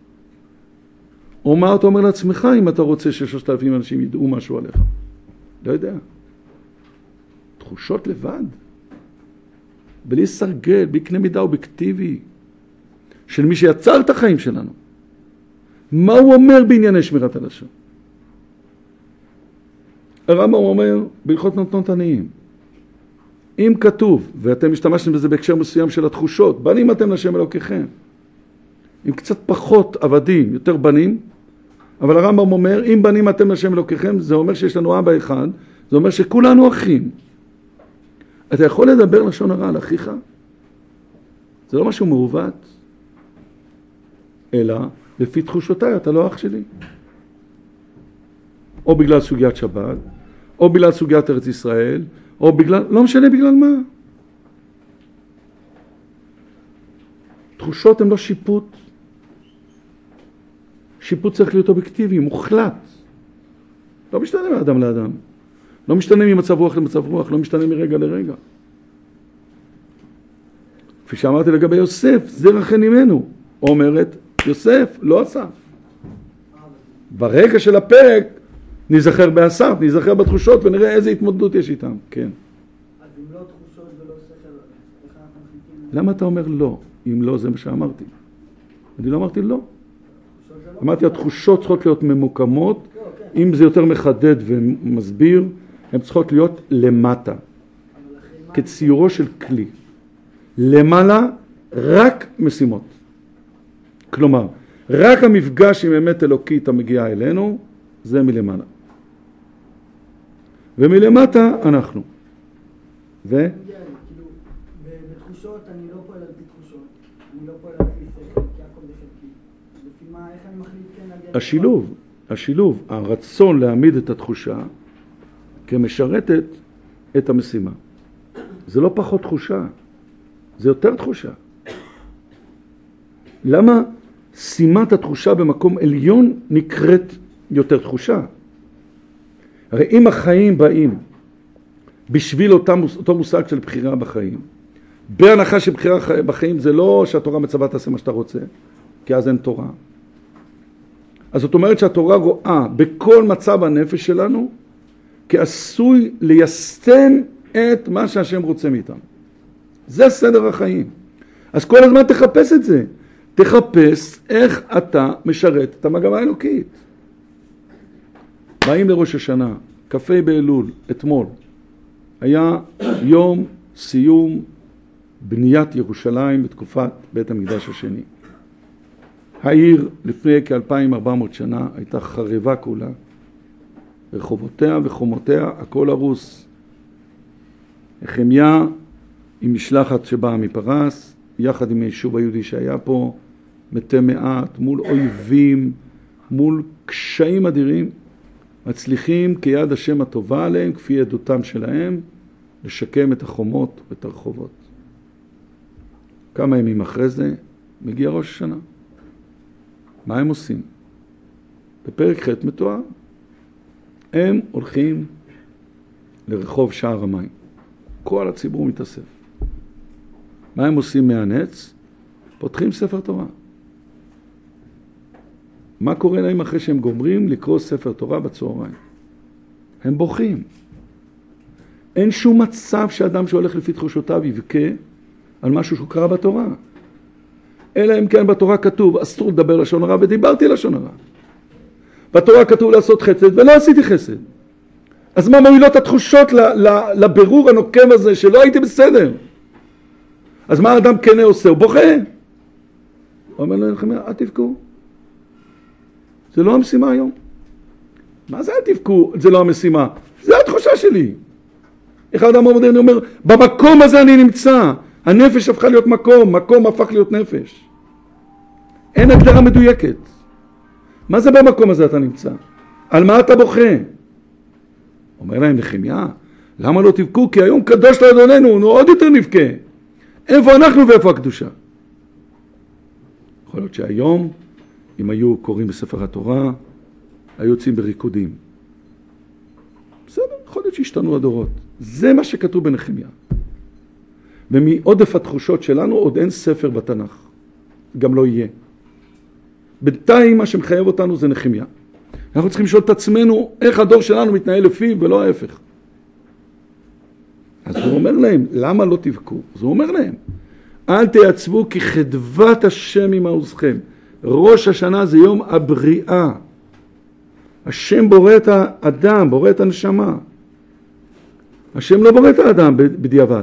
או מה אתה אומר לעצמך אם אתה רוצה ששלושת אלפים אנשים ידעו משהו עליך? לא יודע. תחושות לבד. בלי סרגל, בלי קנה מידה אובייקטיבי, של מי שיצר את החיים שלנו. מה הוא אומר בענייני שמירת הלשון? הרמב"ם אומר בהלכות נותנות עניים, אם כתוב, ואתם משתמשתם בזה בהקשר מסוים של התחושות, בנים אתם לשם אלוקיכם, עם קצת פחות עבדים, יותר בנים, אבל הרמב"ם אומר, אם בנים אתם לשם אלוקיכם, זה אומר שיש לנו אבא אחד, זה אומר שכולנו אחים. אתה יכול לדבר לשון הרע על אחיך? זה לא משהו מעוות, אלא לפי תחושותיי, אתה לא אח שלי. או בגלל סוגיית שבת, או בגלל סוגיית ארץ ישראל, או בגלל, לא משנה בגלל מה. תחושות הן לא שיפוט. שיפוט צריך להיות אובייקטיבי, מוחלט. לא משתנה מאדם לאדם. לא משתנה ממצב רוח למצב רוח, לא משתנה מרגע לרגע. כפי שאמרתי לגבי יוסף, זה רחן ממנו. אומרת, יוסף לא אסף. ברגע של הפרק, נזכר באסף, נזכר בתחושות ונראה איזה התמודדות יש איתם. כן.
אז אם לא תחושות ולא שכל, איך אנחנו מחליטים?
למה אתה אומר לא? אם לא, זה מה שאמרתי. אני לא אמרתי לא. אמרתי, התחושות צריכות להיות ממוקמות, אם זה יותר מחדד ומסביר, הן צריכות להיות למטה, כציורו של כלי. למעלה, רק משימות. כלומר, רק המפגש עם אמת אלוקית המגיעה אלינו, זה מלמעלה. ומלמטה אנחנו. ו?
כאילו, בתחושות אני לא פועל על פי תחושות, אני לא פועל על פי שכל, כי הכל זה חלקי. לפי מה, איך אני מחליט כן להגיע...
השילוב, השילוב, הרצון להעמיד את התחושה כמשרתת את המשימה. זה לא פחות תחושה, זה יותר תחושה. למה שימת התחושה במקום עליון נקראת יותר תחושה? הרי אם החיים באים בשביל אותם, אותו מושג של בחירה בחיים, בהנחה שבחירה בחיים זה לא שהתורה מצווה תעשה מה שאתה רוצה, כי אז אין תורה. אז זאת אומרת שהתורה רואה בכל מצב הנפש שלנו כעשוי ליישם את מה שהשם רוצה מאיתם. זה סדר החיים. אז כל הזמן תחפש את זה. תחפש איך אתה משרת את המגמה האלוקית. באים לראש השנה, קפה באלול, אתמול. היה יום סיום בניית ירושלים בתקופת בית המקדש השני. העיר לפני כ-אלפיים וארבע מאות שנה הייתה חרבה כולה, רחובותיה וחומותיה הכל הרוס. נחמיה עם משלחת שבאה מפרס, יחד עם היישוב היהודי שהיה פה, מתי מעט, מול אויבים, מול קשיים אדירים, מצליחים כיד השם הטובה עליהם, כפי עדותם שלהם, לשקם את החומות ואת הרחובות. כמה ימים אחרי זה מגיע ראש השנה. מה הם עושים? בפרק ח' מתואר. הם הולכים לרחוב שער המים. כל הציבור מתאסף. מה הם עושים מהנץ? פותחים ספר תורה. מה קורה להם אחרי שהם גומרים לקרוא ספר תורה בצהריים? הם בוכים. אין שום מצב שאדם שהולך לפי תחושותיו יבכה על משהו שהוא קרא בתורה. אלא אם כן בתורה כתוב, אסור לדבר לשון הרע, ודיברתי לשון הרע. בתורה כתוב לעשות חסד, ולא עשיתי חסד. אז מה מועילות התחושות לבירור הנוקב הזה, שלא הייתי בסדר? אז מה האדם כן עושה? הוא בוכה. הוא אומר לו, נחמיה, אל תבכו. זה לא המשימה היום. מה זה אל תבכו? זה לא המשימה. זה התחושה שלי. אחד המודרני אומר, במקום הזה אני נמצא. הנפש הפכה להיות מקום, מקום הפך להיות נפש. אין הגדרה מדויקת. מה זה במקום הזה אתה נמצא? על מה אתה בוכה? אומר להם נחמיה, למה לא תבכו? כי היום קדוש לאדוננו, הוא עוד יותר נבכה. איפה אנחנו ואיפה הקדושה? יכול להיות שהיום, אם היו קוראים בספר התורה, היו יוצאים בריקודים. בסדר, יכול להיות שהשתנו הדורות. זה מה שכתוב בנחמיה. ומעודף התחושות שלנו עוד אין ספר בתנ"ך. גם לא יהיה. בינתיים מה שמחייב אותנו זה נחמיה. אנחנו צריכים לשאול את עצמנו איך הדור שלנו מתנהל לפיו ולא ההפך. אז הוא אומר להם, למה לא תבכו? אז הוא אומר להם, אל תייצבו כי חדבת השם עמכם. ראש השנה זה יום הבריאה. השם בורא את האדם, בורא את הנשמה. השם לא בורא את האדם בדיעבד.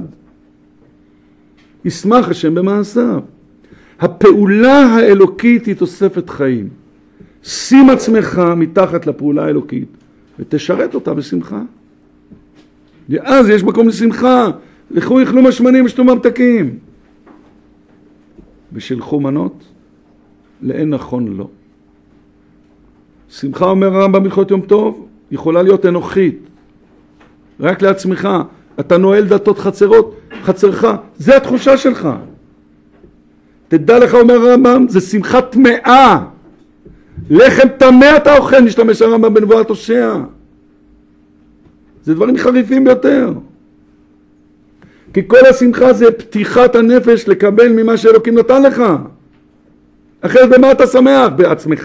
ישמח השם במעשיו. הפעולה האלוקית היא תוספת חיים. שים עצמך מתחת לפעולה האלוקית ותשרת אותה בשמחה. ואז יש מקום לשמחה. לכו יאכלו משמנים ושתו ממתקים. ושילחו מנות לאין נכון לא. שמחה, אומר הרמב"ם בהלכות יום טוב, יכולה להיות אנוכית. רק לעצמך. אתה נועל דלתות חצרות, חצרך. זה התחושה שלך. תדע לך, אומר הרמב"ם, זה שמחה טמאה. לחם טמא אתה אוכל, נשתמש הרמב"ם בנבואת הושע. זה דברים חריפים ביותר. כי כל השמחה זה פתיחת הנפש לקבל ממה שאלוקים נתן לך. אחרת במה אתה שמח? בעצמך?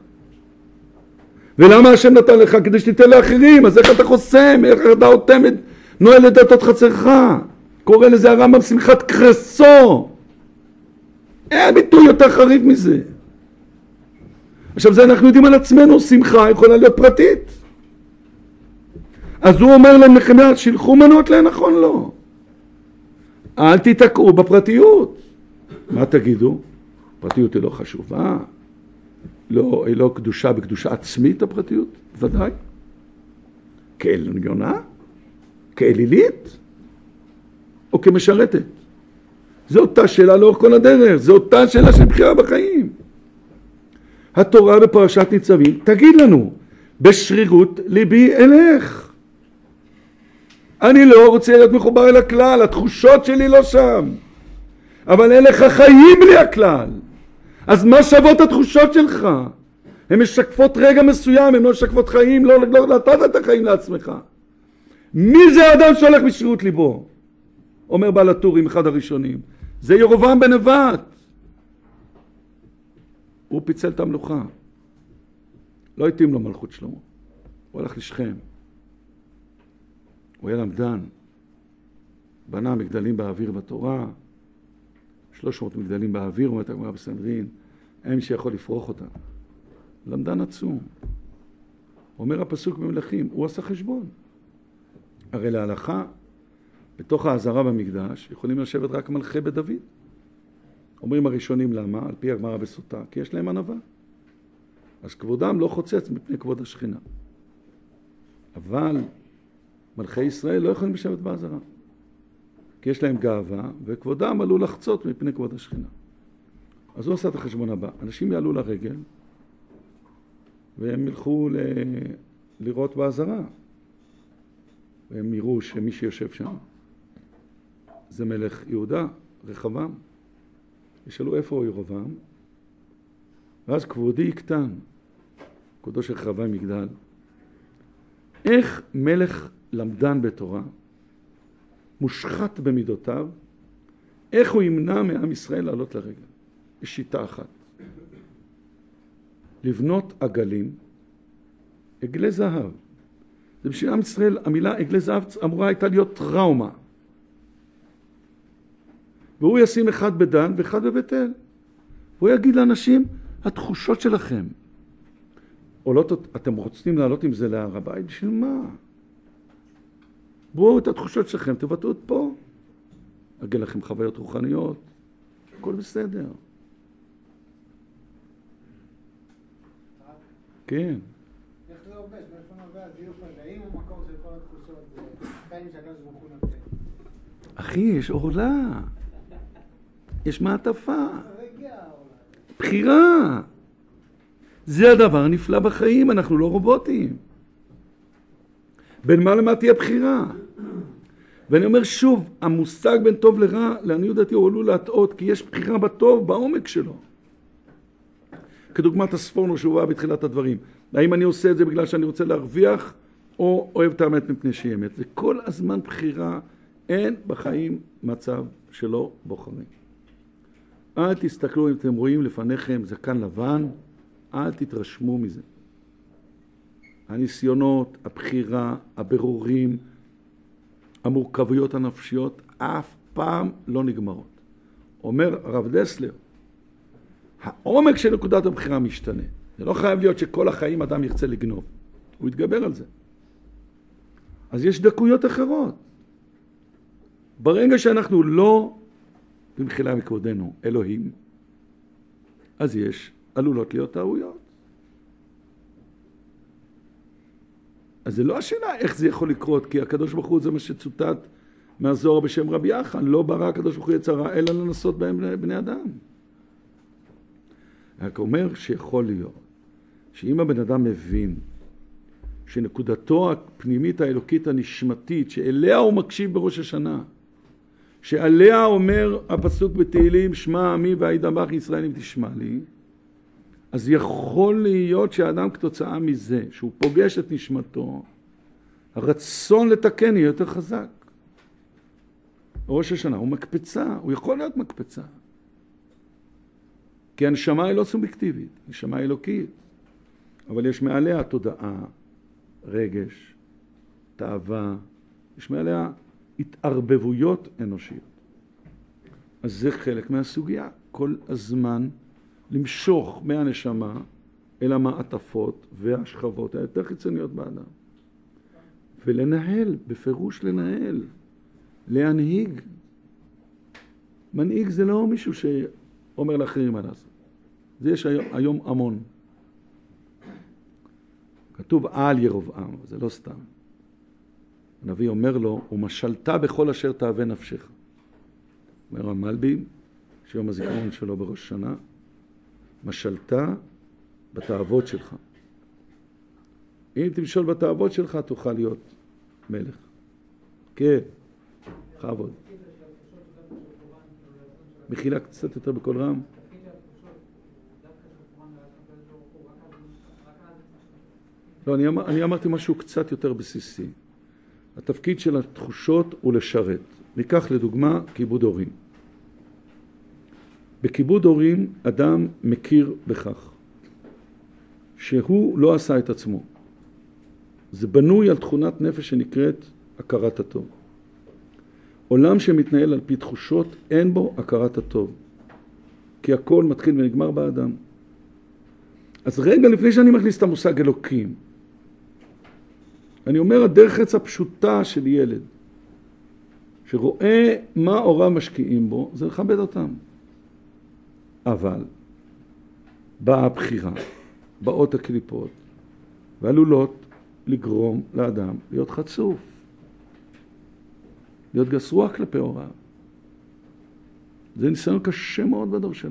ולמה השם נתן לך? כדי שתיתן לאחרים. אז איך אתה חוסם? איך אתה אותם נועל את דלתות חצרך? קורא לזה הרמב"ם שמחת קרסו. אין ביטוי יותר חריף מזה. עכשיו זה אנחנו יודעים על עצמנו, שמחה יכולה להיות פרטית. אז הוא אומר להם נחמיה, שילחו מנות לנכון לא. אל תתעקעו בפרטיות. מה תגידו? פרטיות היא לא חשובה. לא, היא לא קדושה בקדושה עצמית הפרטיות, ודאי. כעליונה? כאלילית? או כמשרתת? זו אותה שאלה לאורך כל הדרך, זו אותה שאלה של בחירה בחיים. התורה בפרשת ניצבים, תגיד לנו, בשרירות ליבי אלך. אני לא רוצה להיות מחובר אל הכלל, התחושות שלי לא שם. אבל אין לך חיים בלי הכלל. אז מה שוות התחושות שלך? הן משקפות רגע מסוים, הן לא משקפות חיים, לא, לא נתת את החיים לעצמך. מי זה האדם שהולך בשרירות ליבו? אומר בעל הטורים, אחד הראשונים. זה ירובעם בן נבט. הוא פיצל את המלוכה. לא התאים לו מלכות שלמה. הוא הלך לשכם. הוא היה למדן. בנה מגדלים באוויר בתורה. שלוש מאות מגדלים באוויר, אומרת הגמרא בסנהדרין. אין שיכול לפרוח אותה. למדן עצום. אומר הפסוק במלכים, הוא עשה חשבון. הרי להלכה בתוך העזרה במקדש יכולים לשבת רק מלכי בית דוד. אומרים הראשונים למה? על פי הגמרא בסוטה, כי יש להם ענווה. אז כבודם לא חוצץ מפני כבוד השכינה. אבל מלכי ישראל לא יכולים לשבת בעזרה. כי יש להם גאווה, וכבודם עלו לחצות מפני כבוד השכינה. אז הוא עשה את החשבון הבא. אנשים יעלו לרגל, והם ילכו ל... לראות בעזרה. והם יראו שמי שיושב שם זה מלך יהודה, רחבעם. ישאלו איפה הוא ירבעם? ואז כבודי יקטן, כבודו של רחבעם יגדל. איך מלך למדן בתורה, מושחת במידותיו, איך הוא ימנע מעם ישראל לעלות לרגל? יש שיטה אחת. לבנות עגלים, עגלי זהב. זה בשביל עם ישראל, המילה עגלי זהב אמורה הייתה להיות טראומה. והוא ישים אחד בדן ואחד בבית אל. והוא יגיד לאנשים, התחושות שלכם. עולות, אתם רוצים לעלות עם זה להר הבית? בשביל מה? בואו את התחושות שלכם, תבטאו את פה. אגיד לכם חוויות רוחניות. הכל בסדר. כן.
איך זה עובד? מאיפה נובע הזיוף הזה? האם הוא מקור של כל התחושות? זה קטעים שהקדוש ברוך הוא נותן.
אחי, יש עורלה. יש מעטפה. בחירה. זה הדבר הנפלא בחיים, אנחנו לא רובוטים. בין מה למה תהיה בחירה? ואני אומר שוב, המושג בין טוב לרע, לעניות דעתי הוא עלול להטעות, כי יש בחירה בטוב, בעומק שלו. כדוגמת הספורנו שהובא בתחילת הדברים. האם אני עושה את זה בגלל שאני רוצה להרוויח, או אוהב את האמת מפני שהיא אמת. זה כל הזמן בחירה, אין בחיים מצב שלא בוחרים. אל תסתכלו אם אתם רואים לפניכם זקן לבן, אל תתרשמו מזה. הניסיונות, הבחירה, הבירורים, המורכבויות הנפשיות, אף פעם לא נגמרות. אומר הרב דסלר, העומק של נקודת הבחירה משתנה. זה לא חייב להיות שכל החיים אדם ירצה לגנוב. הוא יתגבר על זה. אז יש דקויות אחרות. ברגע שאנחנו לא, במחילה מכבודנו, אלוהים, אז יש, עלולות להיות טעויות. אז זה לא השאלה איך זה יכול לקרות, כי הקדוש ברוך הוא זה מה שצוטט מהזוהר בשם רבי יחן, לא ברא הקדוש ברוך הוא יצרה, אלא לנסות בהם בני אדם. רק אומר שיכול להיות, שאם הבן אדם מבין שנקודתו הפנימית האלוקית הנשמתית, שאליה הוא מקשיב בראש השנה, שעליה אומר הפסוק בתהילים, שמע עמי וידבח ישראל אם תשמע לי, אז יכול להיות שהאדם כתוצאה מזה, שהוא פוגש את נשמתו, הרצון לתקן יהיה יותר חזק. ראש השנה הוא מקפצה, הוא יכול להיות מקפצה. כי הנשמה היא לא סובייקטיבית, הנשמה היא אלוקית. אבל יש מעליה תודעה, רגש, תאווה, יש מעליה התערבבויות אנושיות. אז זה חלק מהסוגיה. כל הזמן למשוך מהנשמה אל המעטפות והשכבות היותר חיצוניות באדם. ולנהל, בפירוש לנהל, להנהיג. מנהיג זה לא מישהו שאומר לאחרים מה לעשות. זה יש היום, היום המון. כתוב על ירבעם, זה לא סתם. הנביא אומר לו, ומשלת בכל אשר תאווה נפשך. אומר המלבי, שיום הזיכרון שלו בראש שנה, משלת בתאוות שלך. אם תמשול בתאוות שלך, תוכל להיות מלך. כן, חבוד. מחילה קצת יותר בכל רם. לא, אני, אמר, אני אמרתי משהו קצת יותר בסיסי. התפקיד של התחושות הוא לשרת. ניקח לדוגמה כיבוד הורים. בכיבוד הורים אדם מכיר בכך שהוא לא עשה את עצמו. זה בנוי על תכונת נפש שנקראת הכרת הטוב. עולם שמתנהל על פי תחושות אין בו הכרת הטוב. כי הכל מתחיל ונגמר באדם. אז רגע לפני שאני מכניס את המושג אלוקים, אני אומר הדרך חץ הפשוטה של ילד, שרואה מה הוריו משקיעים בו, זה לכבד אותם. אבל באה הבחירה, באות הקליפות, ועלולות לגרום לאדם להיות חצוף, להיות גס רוח כלפי הוריו. זה ניסיון קשה מאוד בדור שלנו.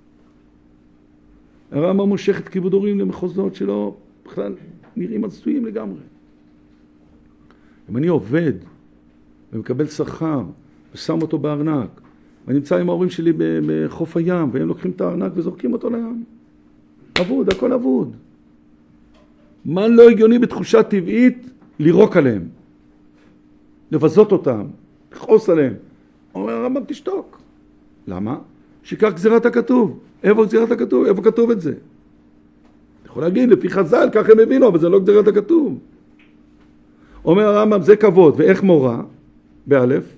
הרמב"ם מושך את כיבוד הורים למחוזות שלו, בכלל נראים הזויים לגמרי. אם אני עובד ומקבל שכר ושם אותו בארנק, ואני נמצא עם ההורים שלי בחוף הים, והם לוקחים את הארנק וזורקים אותו לים. אבוד, הכל אבוד. מה לא הגיוני בתחושה טבעית לירוק עליהם, לבזות אותם, לכעוס עליהם. אומר הרמב"ם, תשתוק. למה? שיקר גזירת הכתוב. איפה גזירת הכתוב? איפה כתוב את זה? אתה יכול להגיד, לפי חז"ל, ככה הם הבינו, אבל זה לא גזירת הכתוב. אומר הרמב"ם, זה כבוד. ואיך מורה? באלף,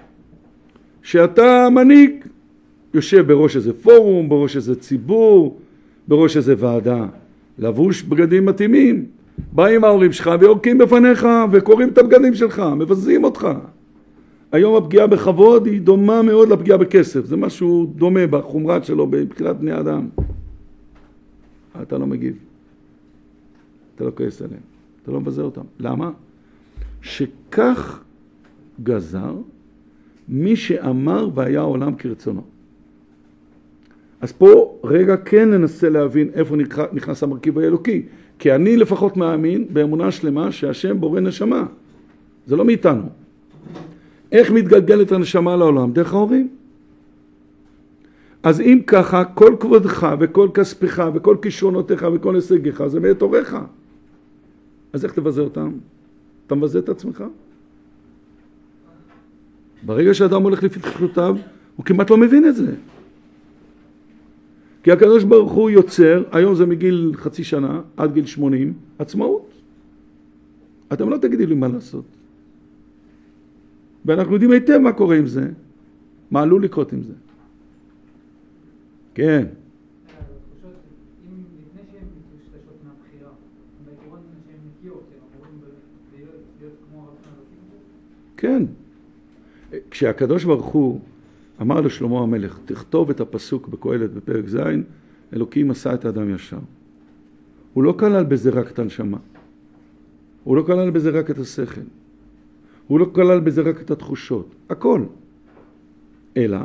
שאתה מנהיג, יושב בראש איזה פורום, בראש איזה ציבור, בראש איזה ועדה, לבוש בגדים מתאימים, באים ההורים שלך ויורקים בפניך וקוראים את הבגדים שלך, מבזים אותך. היום הפגיעה בכבוד היא דומה מאוד לפגיעה בכסף, זה משהו דומה בחומרת שלו בבחינת בני אדם. אתה לא מגיב, אתה לא כועס עליהם, אתה לא מבזה אותם. למה? שכך גזר מי שאמר והיה העולם כרצונו. אז פה רגע כן ננסה להבין איפה נכנס המרכיב האלוקי, כי אני לפחות מאמין באמונה שלמה שהשם בורא נשמה, זה לא מאיתנו. איך מתגלגלת הנשמה לעולם? דרך ההורים. אז אם ככה, כל כבודך וכל כספך וכל כישרונותיך וכל הישגיך זה מאת הוריך. אז איך תבזה אותם? אתה מבזה את עצמך? ברגע שאדם הולך לפי תחילותיו, הוא כמעט לא מבין את זה. כי הקדוש ברוך הוא יוצר, היום זה מגיל חצי שנה, עד גיל שמונים, עצמאות. אתם לא תגידי לי מה לעשות. ואנחנו יודעים היטב מה קורה עם זה, מה עלול לקרות עם זה. כן.
אם לפני שהן משתשות מהבחירה, בעיקרון שהן נקיות, שהן אמורים להיות כמו הרצון הזאת?
כן. כשהקדוש ברוך הוא אמר לשלמה המלך, תכתוב את הפסוק בקהלת בפרק ז', אלוקים עשה את האדם ישר. הוא לא כלל בזה רק את הנשמה. הוא לא כלל בזה רק את השכל. הוא לא כלל בזה רק את התחושות. הכל. אלא,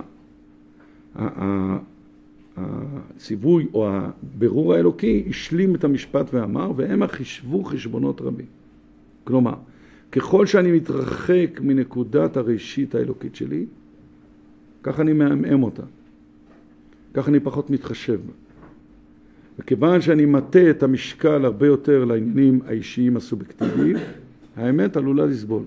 הציווי או הבירור האלוקי השלים את המשפט ואמר, והם חישבו חשבונות רבים. כלומר, ככל שאני מתרחק מנקודת הראשית האלוקית שלי, כך אני מאמם אותה. כך אני פחות מתחשב בה. וכיוון שאני מטה את המשקל הרבה יותר לעניינים האישיים הסובייקטיביים, האמת עלולה לסבול.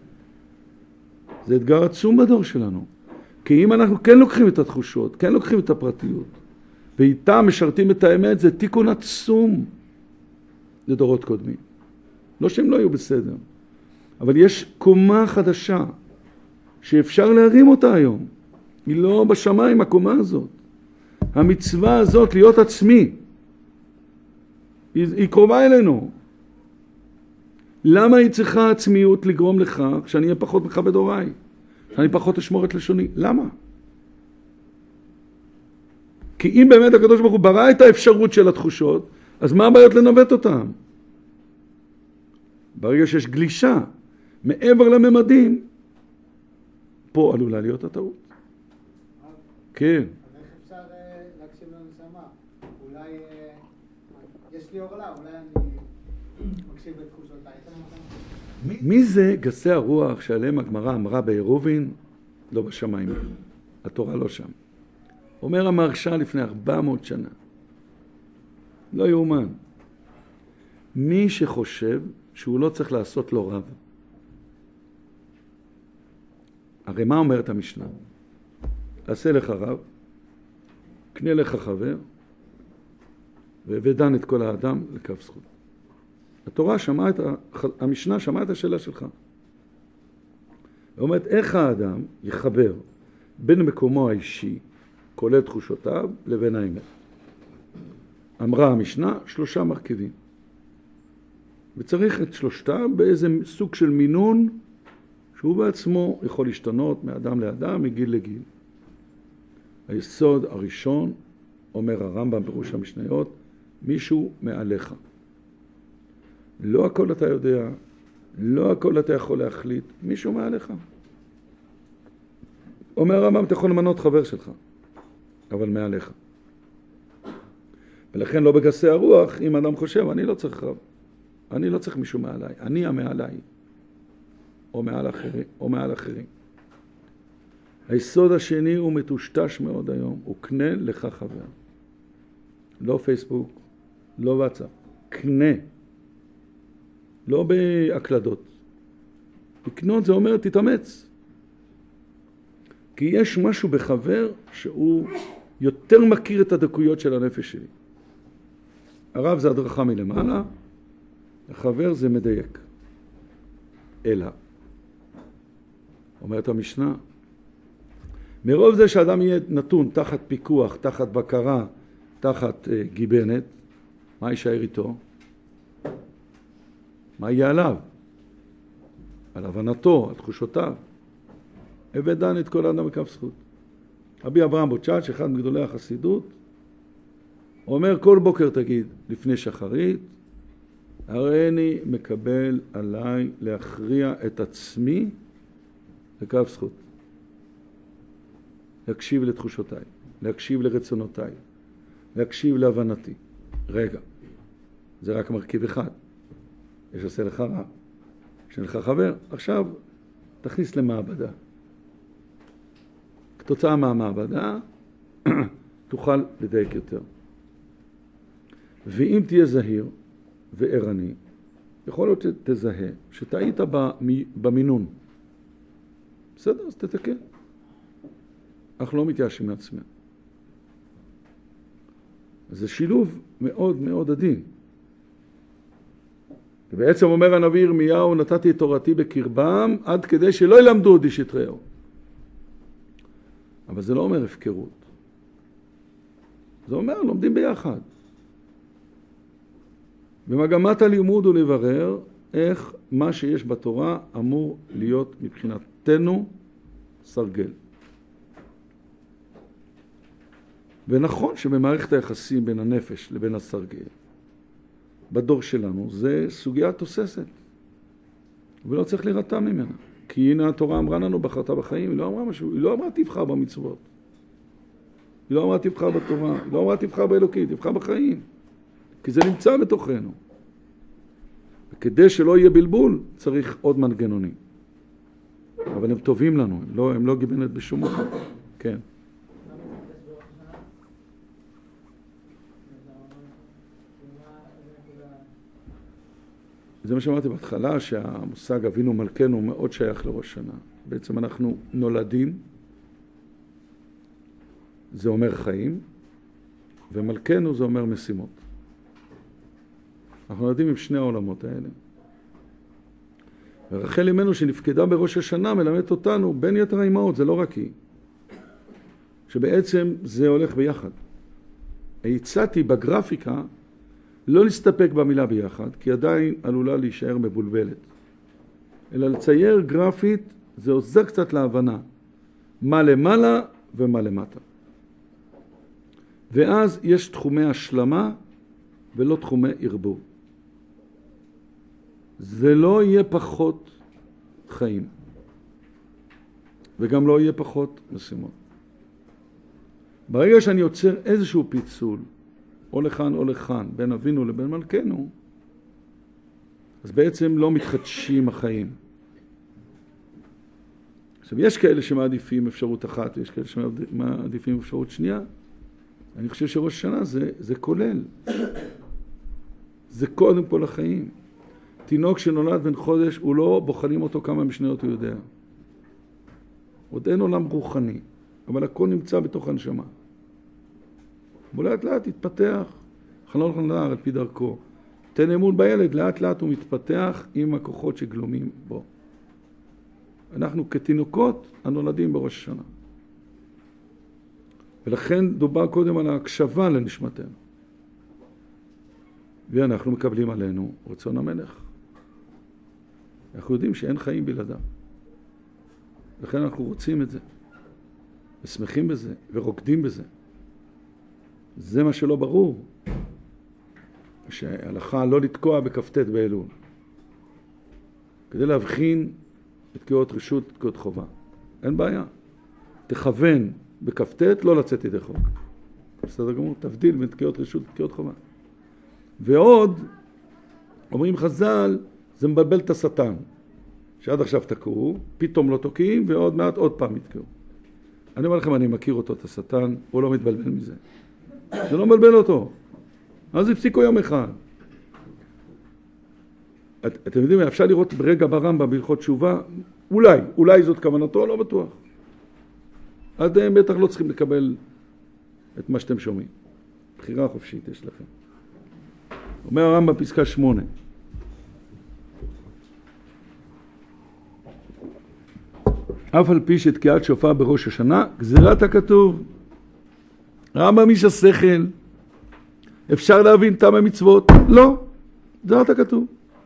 זה אתגר עצום בדור שלנו. כי אם אנחנו כן לוקחים את התחושות, כן לוקחים את הפרטיות, ואיתם משרתים את האמת, זה תיקון עצום לדורות קודמים. לא שהם לא יהיו בסדר, אבל יש קומה חדשה שאפשר להרים אותה היום. היא לא בשמיים, הקומה הזאת. המצווה הזאת להיות עצמי, היא, היא קרובה אלינו. למה היא צריכה עצמיות לגרום לכך שאני אהיה פחות מכבד הוריי? שאני פחות אשמור את לשוני? למה? כי אם באמת הקדוש ברוך הוא ברא את האפשרות של התחושות, אז מה הבעיות לנווט אותם? ברגע שיש גלישה מעבר לממדים, פה עלולה להיות הטעות. כן.
אז איך אפשר להקשיב לנשמה? אולי יש לי אורלה, אולי אני מקשיב בתחושותיי.
מי זה גסי הרוח שעליהם הגמרא אמרה בעירובין? לא בשמיים. התורה לא שם. אומר המהרש"א לפני ארבע מאות שנה. לא יאומן. מי שחושב שהוא לא צריך לעשות לו רב. הרי מה אומרת המשנה? עשה לך רב, קנה לך חבר, ודן את כל האדם לכף זכות. התורה שמעה את, המשנה שמעה את השאלה שלך. היא אומרת, איך האדם יחבר בין מקומו האישי, כולל תחושותיו, לבין האמת. אמרה המשנה, שלושה מרכיבים. וצריך את שלושתם באיזה סוג של מינון שהוא בעצמו יכול להשתנות מאדם לאדם, מגיל לגיל. היסוד הראשון, אומר הרמב"ם בראש המשניות, מישהו מעליך. לא הכל אתה יודע, לא הכל אתה יכול להחליט, מישהו מעליך. אומר הרמב"ם, אתה יכול למנות חבר שלך, אבל מעליך. ולכן לא בגסי הרוח, אם אדם חושב, אני לא צריך רב, אני לא צריך מישהו מעליי, אני המעליי, או מעל אחרים, או מעל אחרים. היסוד השני הוא מטושטש מאוד היום, הוא קנה לך חבר. לא פייסבוק, לא וואטסאפ, קנה. לא בהקלדות. לקנות זה אומר תתאמץ. כי יש משהו בחבר שהוא יותר מכיר את הדקויות של הנפש שלי. הרב זה הדרכה מלמעלה, החבר זה מדייק. אלא. אומרת המשנה, מרוב זה שאדם יהיה נתון תחת פיקוח, תחת בקרה, תחת uh, גיבנת, מה יישאר איתו? מה יהיה עליו? על הבנתו, על תחושותיו. עבד דן את כל האדם בכף זכות. רבי אברהם בוצ'אץ', אחד מגדולי החסידות, אומר כל בוקר תגיד לפני שחרית, הרי אני מקבל עליי להכריע את עצמי בכף זכות. להקשיב לתחושותיי, להקשיב לרצונותיי, להקשיב להבנתי. רגע, זה רק מרכיב אחד. יש עושה לך רע, יש לך חבר. עכשיו תכניס למעבדה. כתוצאה מהמעבדה תוכל לדייק יותר. ואם תהיה זהיר וערני, יכול להיות שתזהה שטעית במינון. בסדר, אז תתקן. אנחנו לא מתייאשים מעצמנו. זה שילוב מאוד מאוד עדין. ובעצם אומר הנביא ירמיהו, נתתי את תורתי בקרבם עד כדי שלא ילמדו עוד איש יתראו. אבל זה לא אומר הפקרות. זה אומר, לומדים ביחד. במגמת הלימוד הוא לברר איך מה שיש בתורה אמור להיות מבחינתנו סרגל. ונכון שבמערכת היחסים בין הנפש לבין הסרגל, בדור שלנו, זה סוגיה תוססת. ולא צריך להירתע ממנה. כי הנה התורה אמרה לנו, בחרת בחיים, היא לא אמרה משהו, היא לא אמרה תבחר במצוות. היא לא אמרה תבחר בתורה, היא לא אמרה תבחר באלוקית, תבחר בחיים. כי זה נמצא בתוכנו. וכדי שלא יהיה בלבול, צריך עוד מנגנונים. אבל הם טובים לנו, הם לא, הם לא גיבנת בשום מקום. כן. זה מה שאמרתי בהתחלה, שהמושג אבינו מלכנו מאוד שייך לראש שנה. בעצם אנחנו נולדים, זה אומר חיים, ומלכנו זה אומר משימות. אנחנו נולדים עם שני העולמות האלה. ורחל אמנו שנפקדה בראש השנה מלמדת אותנו, בין יתר האימהות, זה לא רק היא, שבעצם זה הולך ביחד. הצעתי בגרפיקה, לא נסתפק במילה ביחד, כי עדיין עלולה להישאר מבולבלת. אלא לצייר גרפית, זה עוזר קצת להבנה. מה למעלה ומה למטה. ואז יש תחומי השלמה ולא תחומי ערבוב. זה לא יהיה פחות חיים. וגם לא יהיה פחות משימות. ברגע שאני יוצר איזשהו פיצול, או לכאן או לכאן, בין אבינו לבין מלכנו, אז בעצם לא מתחדשים החיים. עכשיו, יש כאלה שמעדיפים אפשרות אחת, ויש כאלה שמעדיפים אפשרות שנייה. אני חושב שראש השנה זה, זה כולל. זה קודם כל החיים. תינוק שנולד בן חודש, הוא לא בוחנים אותו כמה משניות הוא יודע. עוד אין עולם רוחני, אבל הכל נמצא בתוך הנשמה. ולאט לאט יתפתח, חנון חנדר על פי דרכו. תן אמון בילד, לאט לאט הוא מתפתח עם הכוחות שגלומים בו. אנחנו כתינוקות הנולדים בראש השנה. ולכן דובר קודם על ההקשבה לנשמתנו. ואנחנו מקבלים עלינו רצון המלך. אנחנו יודעים שאין חיים בלעדיו. לכן אנחנו רוצים את זה, ושמחים בזה, ורוקדים בזה. זה מה שלא ברור, שההלכה לא לתקוע בכ"ט באלול, כדי להבחין את תקיעות רשות, תקיעות חובה. אין בעיה. תכוון בכ"ט, לא לצאת ידי חוק. בסדר גמור, תבדיל בין תקיעות רשות ותקיעות חובה. ועוד, אומרים חז"ל, זה מבלבל את השטן. שעד עכשיו תקעו, פתאום לא תוקעים, ועוד מעט עוד פעם יתקעו. אני אומר לכם, אני מכיר אותו, את השטן, הוא לא מתבלבל מזה. זה לא מבלבל אותו. אז הפסיקו יום אחד. את, אתם יודעים, אפשר לראות ברגע ברמב"ם בהלכות תשובה, אולי, אולי זאת כוונתו, לא בטוח. אז הם בטח לא צריכים לקבל את מה שאתם שומעים. בחירה חופשית יש לכם. אומר הרמב"ם פסקה שמונה. אף על פי שתקיעת שופר בראש השנה, גזירת הכתוב. רמב"ם איש השכל. אפשר להבין טעם המצוות? לא. גזירת הכתוב.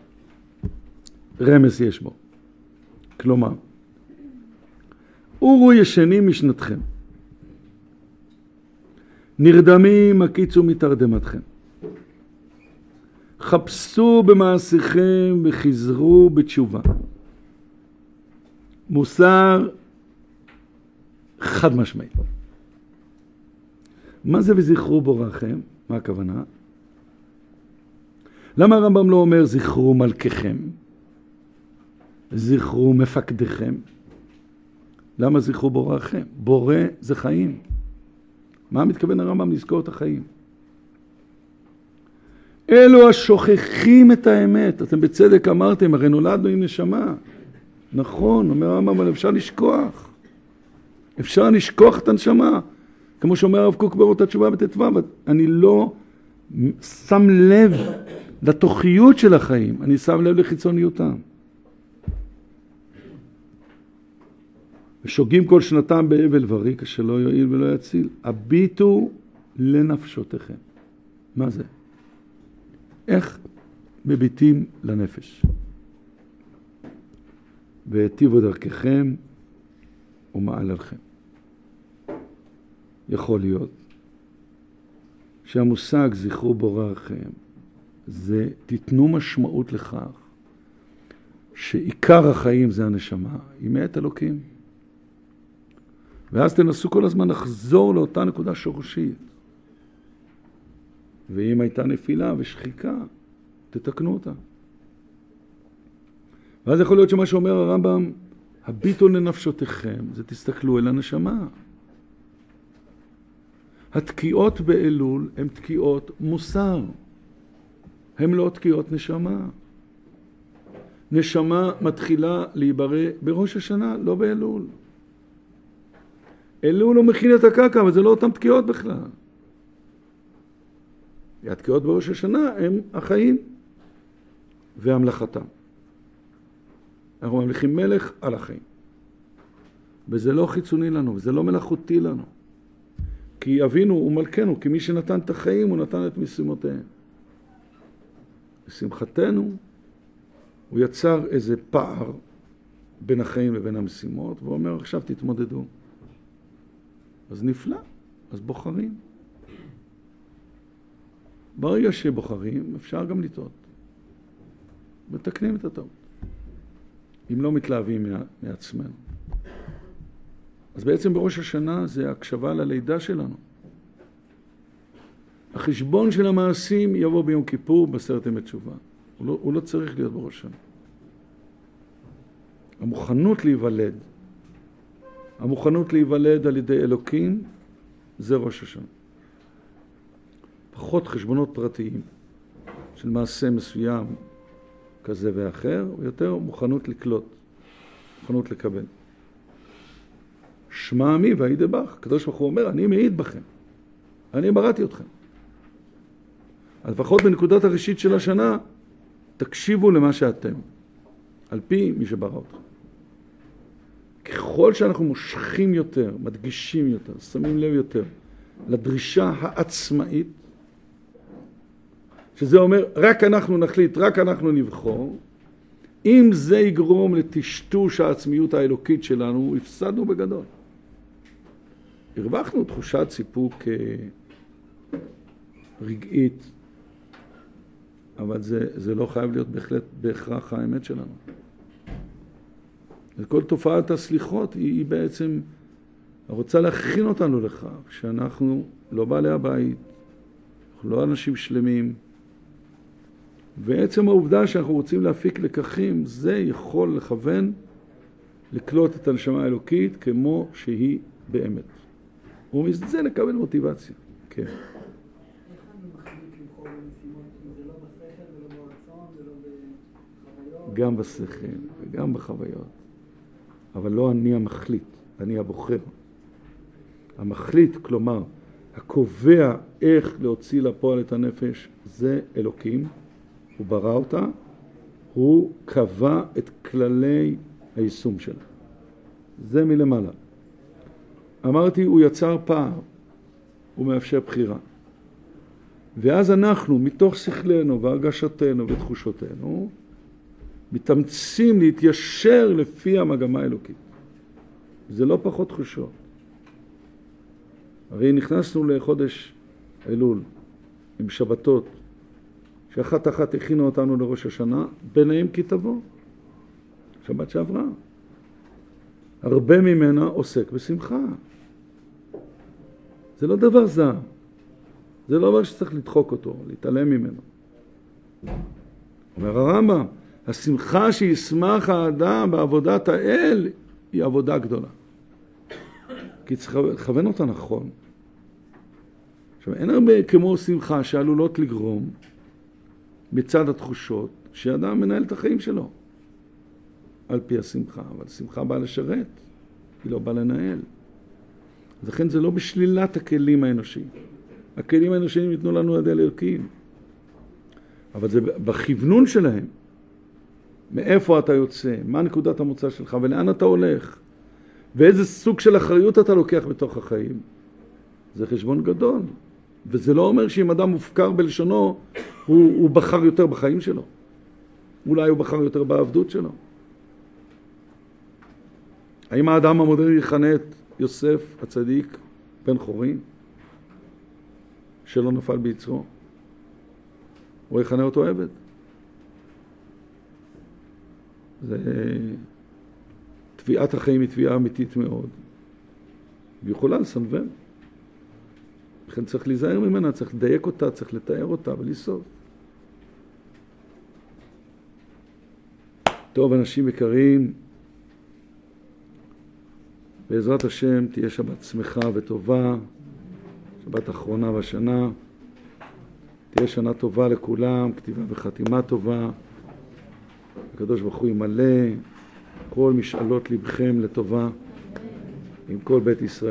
רמז יש בו. כלומר, אורו ישנים משנתכם. נרדמים הקיצו מתרדמתכם. חפשו במעשיכם וחזרו בתשובה. מוסר חד משמעי. מה זה וזכרו בוראכם? מה הכוונה? למה הרמב"ם לא אומר זכרו מלככם? זכרו מפקדכם? למה זכרו בוראכם? בורא זה חיים. מה מתכוון הרמב"ם לזכור את החיים? אלו השוכחים את האמת. אתם בצדק אמרתם, הרי נולדנו עם נשמה. נכון, אומר הרמב"ם, אבל אפשר לשכוח. אפשר לשכוח את הנשמה. כמו שאומר הרב קוק באורות התשובה בתתווה, אני לא שם לב לתוכיות של החיים, אני שם לב לחיצוניותם. ושוגים כל שנתם באבל וריק, שלא יועיל ולא יציל. הביטו לנפשותיכם. מה זה? איך מביטים לנפש? והטיבו דרככם ומעללכם. יכול להיות שהמושג זכרו בוראכם זה תיתנו משמעות לכך שעיקר החיים זה הנשמה, היא מאת אלוקים. ואז תנסו כל הזמן לחזור לאותה נקודה שורשית. ואם הייתה נפילה ושחיקה, תתקנו אותה. ואז יכול להיות שמה שאומר הרמב"ם, הביטו לנפשותיכם, זה תסתכלו אל הנשמה. התקיעות באלול הן תקיעות מוסר. הן לא תקיעות נשמה. נשמה מתחילה להיברא בראש השנה, לא באלול. אלול הוא מכין את הקרקע, אבל זה לא אותם תקיעות בכלל. התקיעות בראש השנה הם החיים והמלאכתם. אנחנו ממליכים מלך על החיים. וזה לא חיצוני לנו, וזה לא מלאכותי לנו. כי אבינו הוא מלכנו, כי מי שנתן את החיים הוא נתן את משימותיהם. לשמחתנו הוא יצר איזה פער בין החיים לבין המשימות, והוא אומר עכשיו תתמודדו. אז נפלא, אז בוחרים. ברגע שבוחרים אפשר גם לטעות. מתקנים את הטעות. אם לא מתלהבים מעצמנו. אז בעצם בראש השנה זה הקשבה ללידה שלנו. החשבון של המעשים יבוא ביום כיפור בעשרת ימי תשובה. הוא לא, הוא לא צריך להיות בראש השנה. המוכנות להיוולד, המוכנות להיוולד על ידי אלוקים, זה ראש השנה. פחות חשבונות פרטיים של מעשה מסוים כזה ואחר, ויותר מוכנות לקלוט, מוכנות לקבל. שמע עמי והעיד בך. הקדוש ברוך הוא אומר, אני מעיד בכם. אני בראתי אתכם. אז לפחות בנקודת הראשית של השנה, תקשיבו למה שאתם, על פי מי שברא אתכם. ככל שאנחנו מושכים יותר, מדגישים יותר, שמים לב יותר, לדרישה העצמאית, שזה אומר, רק אנחנו נחליט, רק אנחנו נבחור, אם זה יגרום לטשטוש העצמיות האלוקית שלנו, הפסדנו בגדול. הרווחנו תחושת סיפוק רגעית, אבל זה, זה לא חייב להיות בהחלט בהכרח האמת שלנו. כל תופעת הסליחות היא, היא בעצם רוצה להכין אותנו לכך שאנחנו לא בעלי הבית, אנחנו לא אנשים שלמים, ועצם העובדה שאנחנו רוצים להפיק לקחים, זה יכול לכוון לקלוט את הנשמה האלוקית כמו שהיא באמת. ומזה לקבל מוטיבציה. כן.
איך אני מחליט לבחור במשימות? אם זה לא בשכל ולא ברצון ולא בחוויות?
גם בשכל וגם בחוויות. אבל לא אני המחליט, אני הבוחר. המחליט, כלומר, הקובע איך להוציא לפועל את הנפש, זה אלוקים. הוא ברא אותה, הוא קבע את כללי היישום שלה. זה מלמעלה. אמרתי, הוא יצר פער, הוא מאפשר בחירה. ואז אנחנו, מתוך שכלנו והרגשתנו ותחושותינו, מתאמצים להתיישר לפי המגמה האלוקית. זה לא פחות תחושות. הרי נכנסנו לחודש אלול עם שבתות, שאחת אחת הכינו אותנו לראש השנה, ביניהם כי תבוא. שבת שעברה. הרבה ממנה עוסק בשמחה. זה לא דבר זר. זה לא דבר שצריך לדחוק אותו, להתעלם ממנו. אומר הרמב"ם, השמחה שישמח האדם בעבודת האל היא עבודה גדולה. כי צריך לכוון אותה נכון. עכשיו, אין הרבה כמו שמחה שעלולות לגרום בצד התחושות שאדם מנהל את החיים שלו על פי השמחה, אבל שמחה באה לשרת, היא לא באה לנהל. אז לכן זה לא בשלילת הכלים האנושיים. הכלים האנושיים ייתנו לנו ידי אלוקים, אבל זה בכיוונון שלהם. מאיפה אתה יוצא, מה נקודת המוצא שלך ולאן אתה הולך, ואיזה סוג של אחריות אתה לוקח בתוך החיים. זה חשבון גדול. וזה לא אומר שאם אדם מופקר בלשונו, הוא, הוא בחר יותר בחיים שלו. אולי הוא בחר יותר בעבדות שלו. האם האדם המודרני יכנה את יוסף הצדיק בן חורין, שלא נפל ביצרו? הוא יכנה אותו עבד. זה... תביעת החיים היא תביעה אמיתית מאוד. ויכולה לסנוון. לכן צריך להיזהר ממנה, צריך לדייק אותה, צריך לתאר אותה ולסוף. טוב, אנשים יקרים, בעזרת השם תהיה שבת שמחה וטובה, שבת אחרונה בשנה, תהיה שנה טובה לכולם, כתיבה וחתימה טובה, הקדוש ברוך הוא ימלא כל משאלות לבכם לטובה עם כל בית ישראל.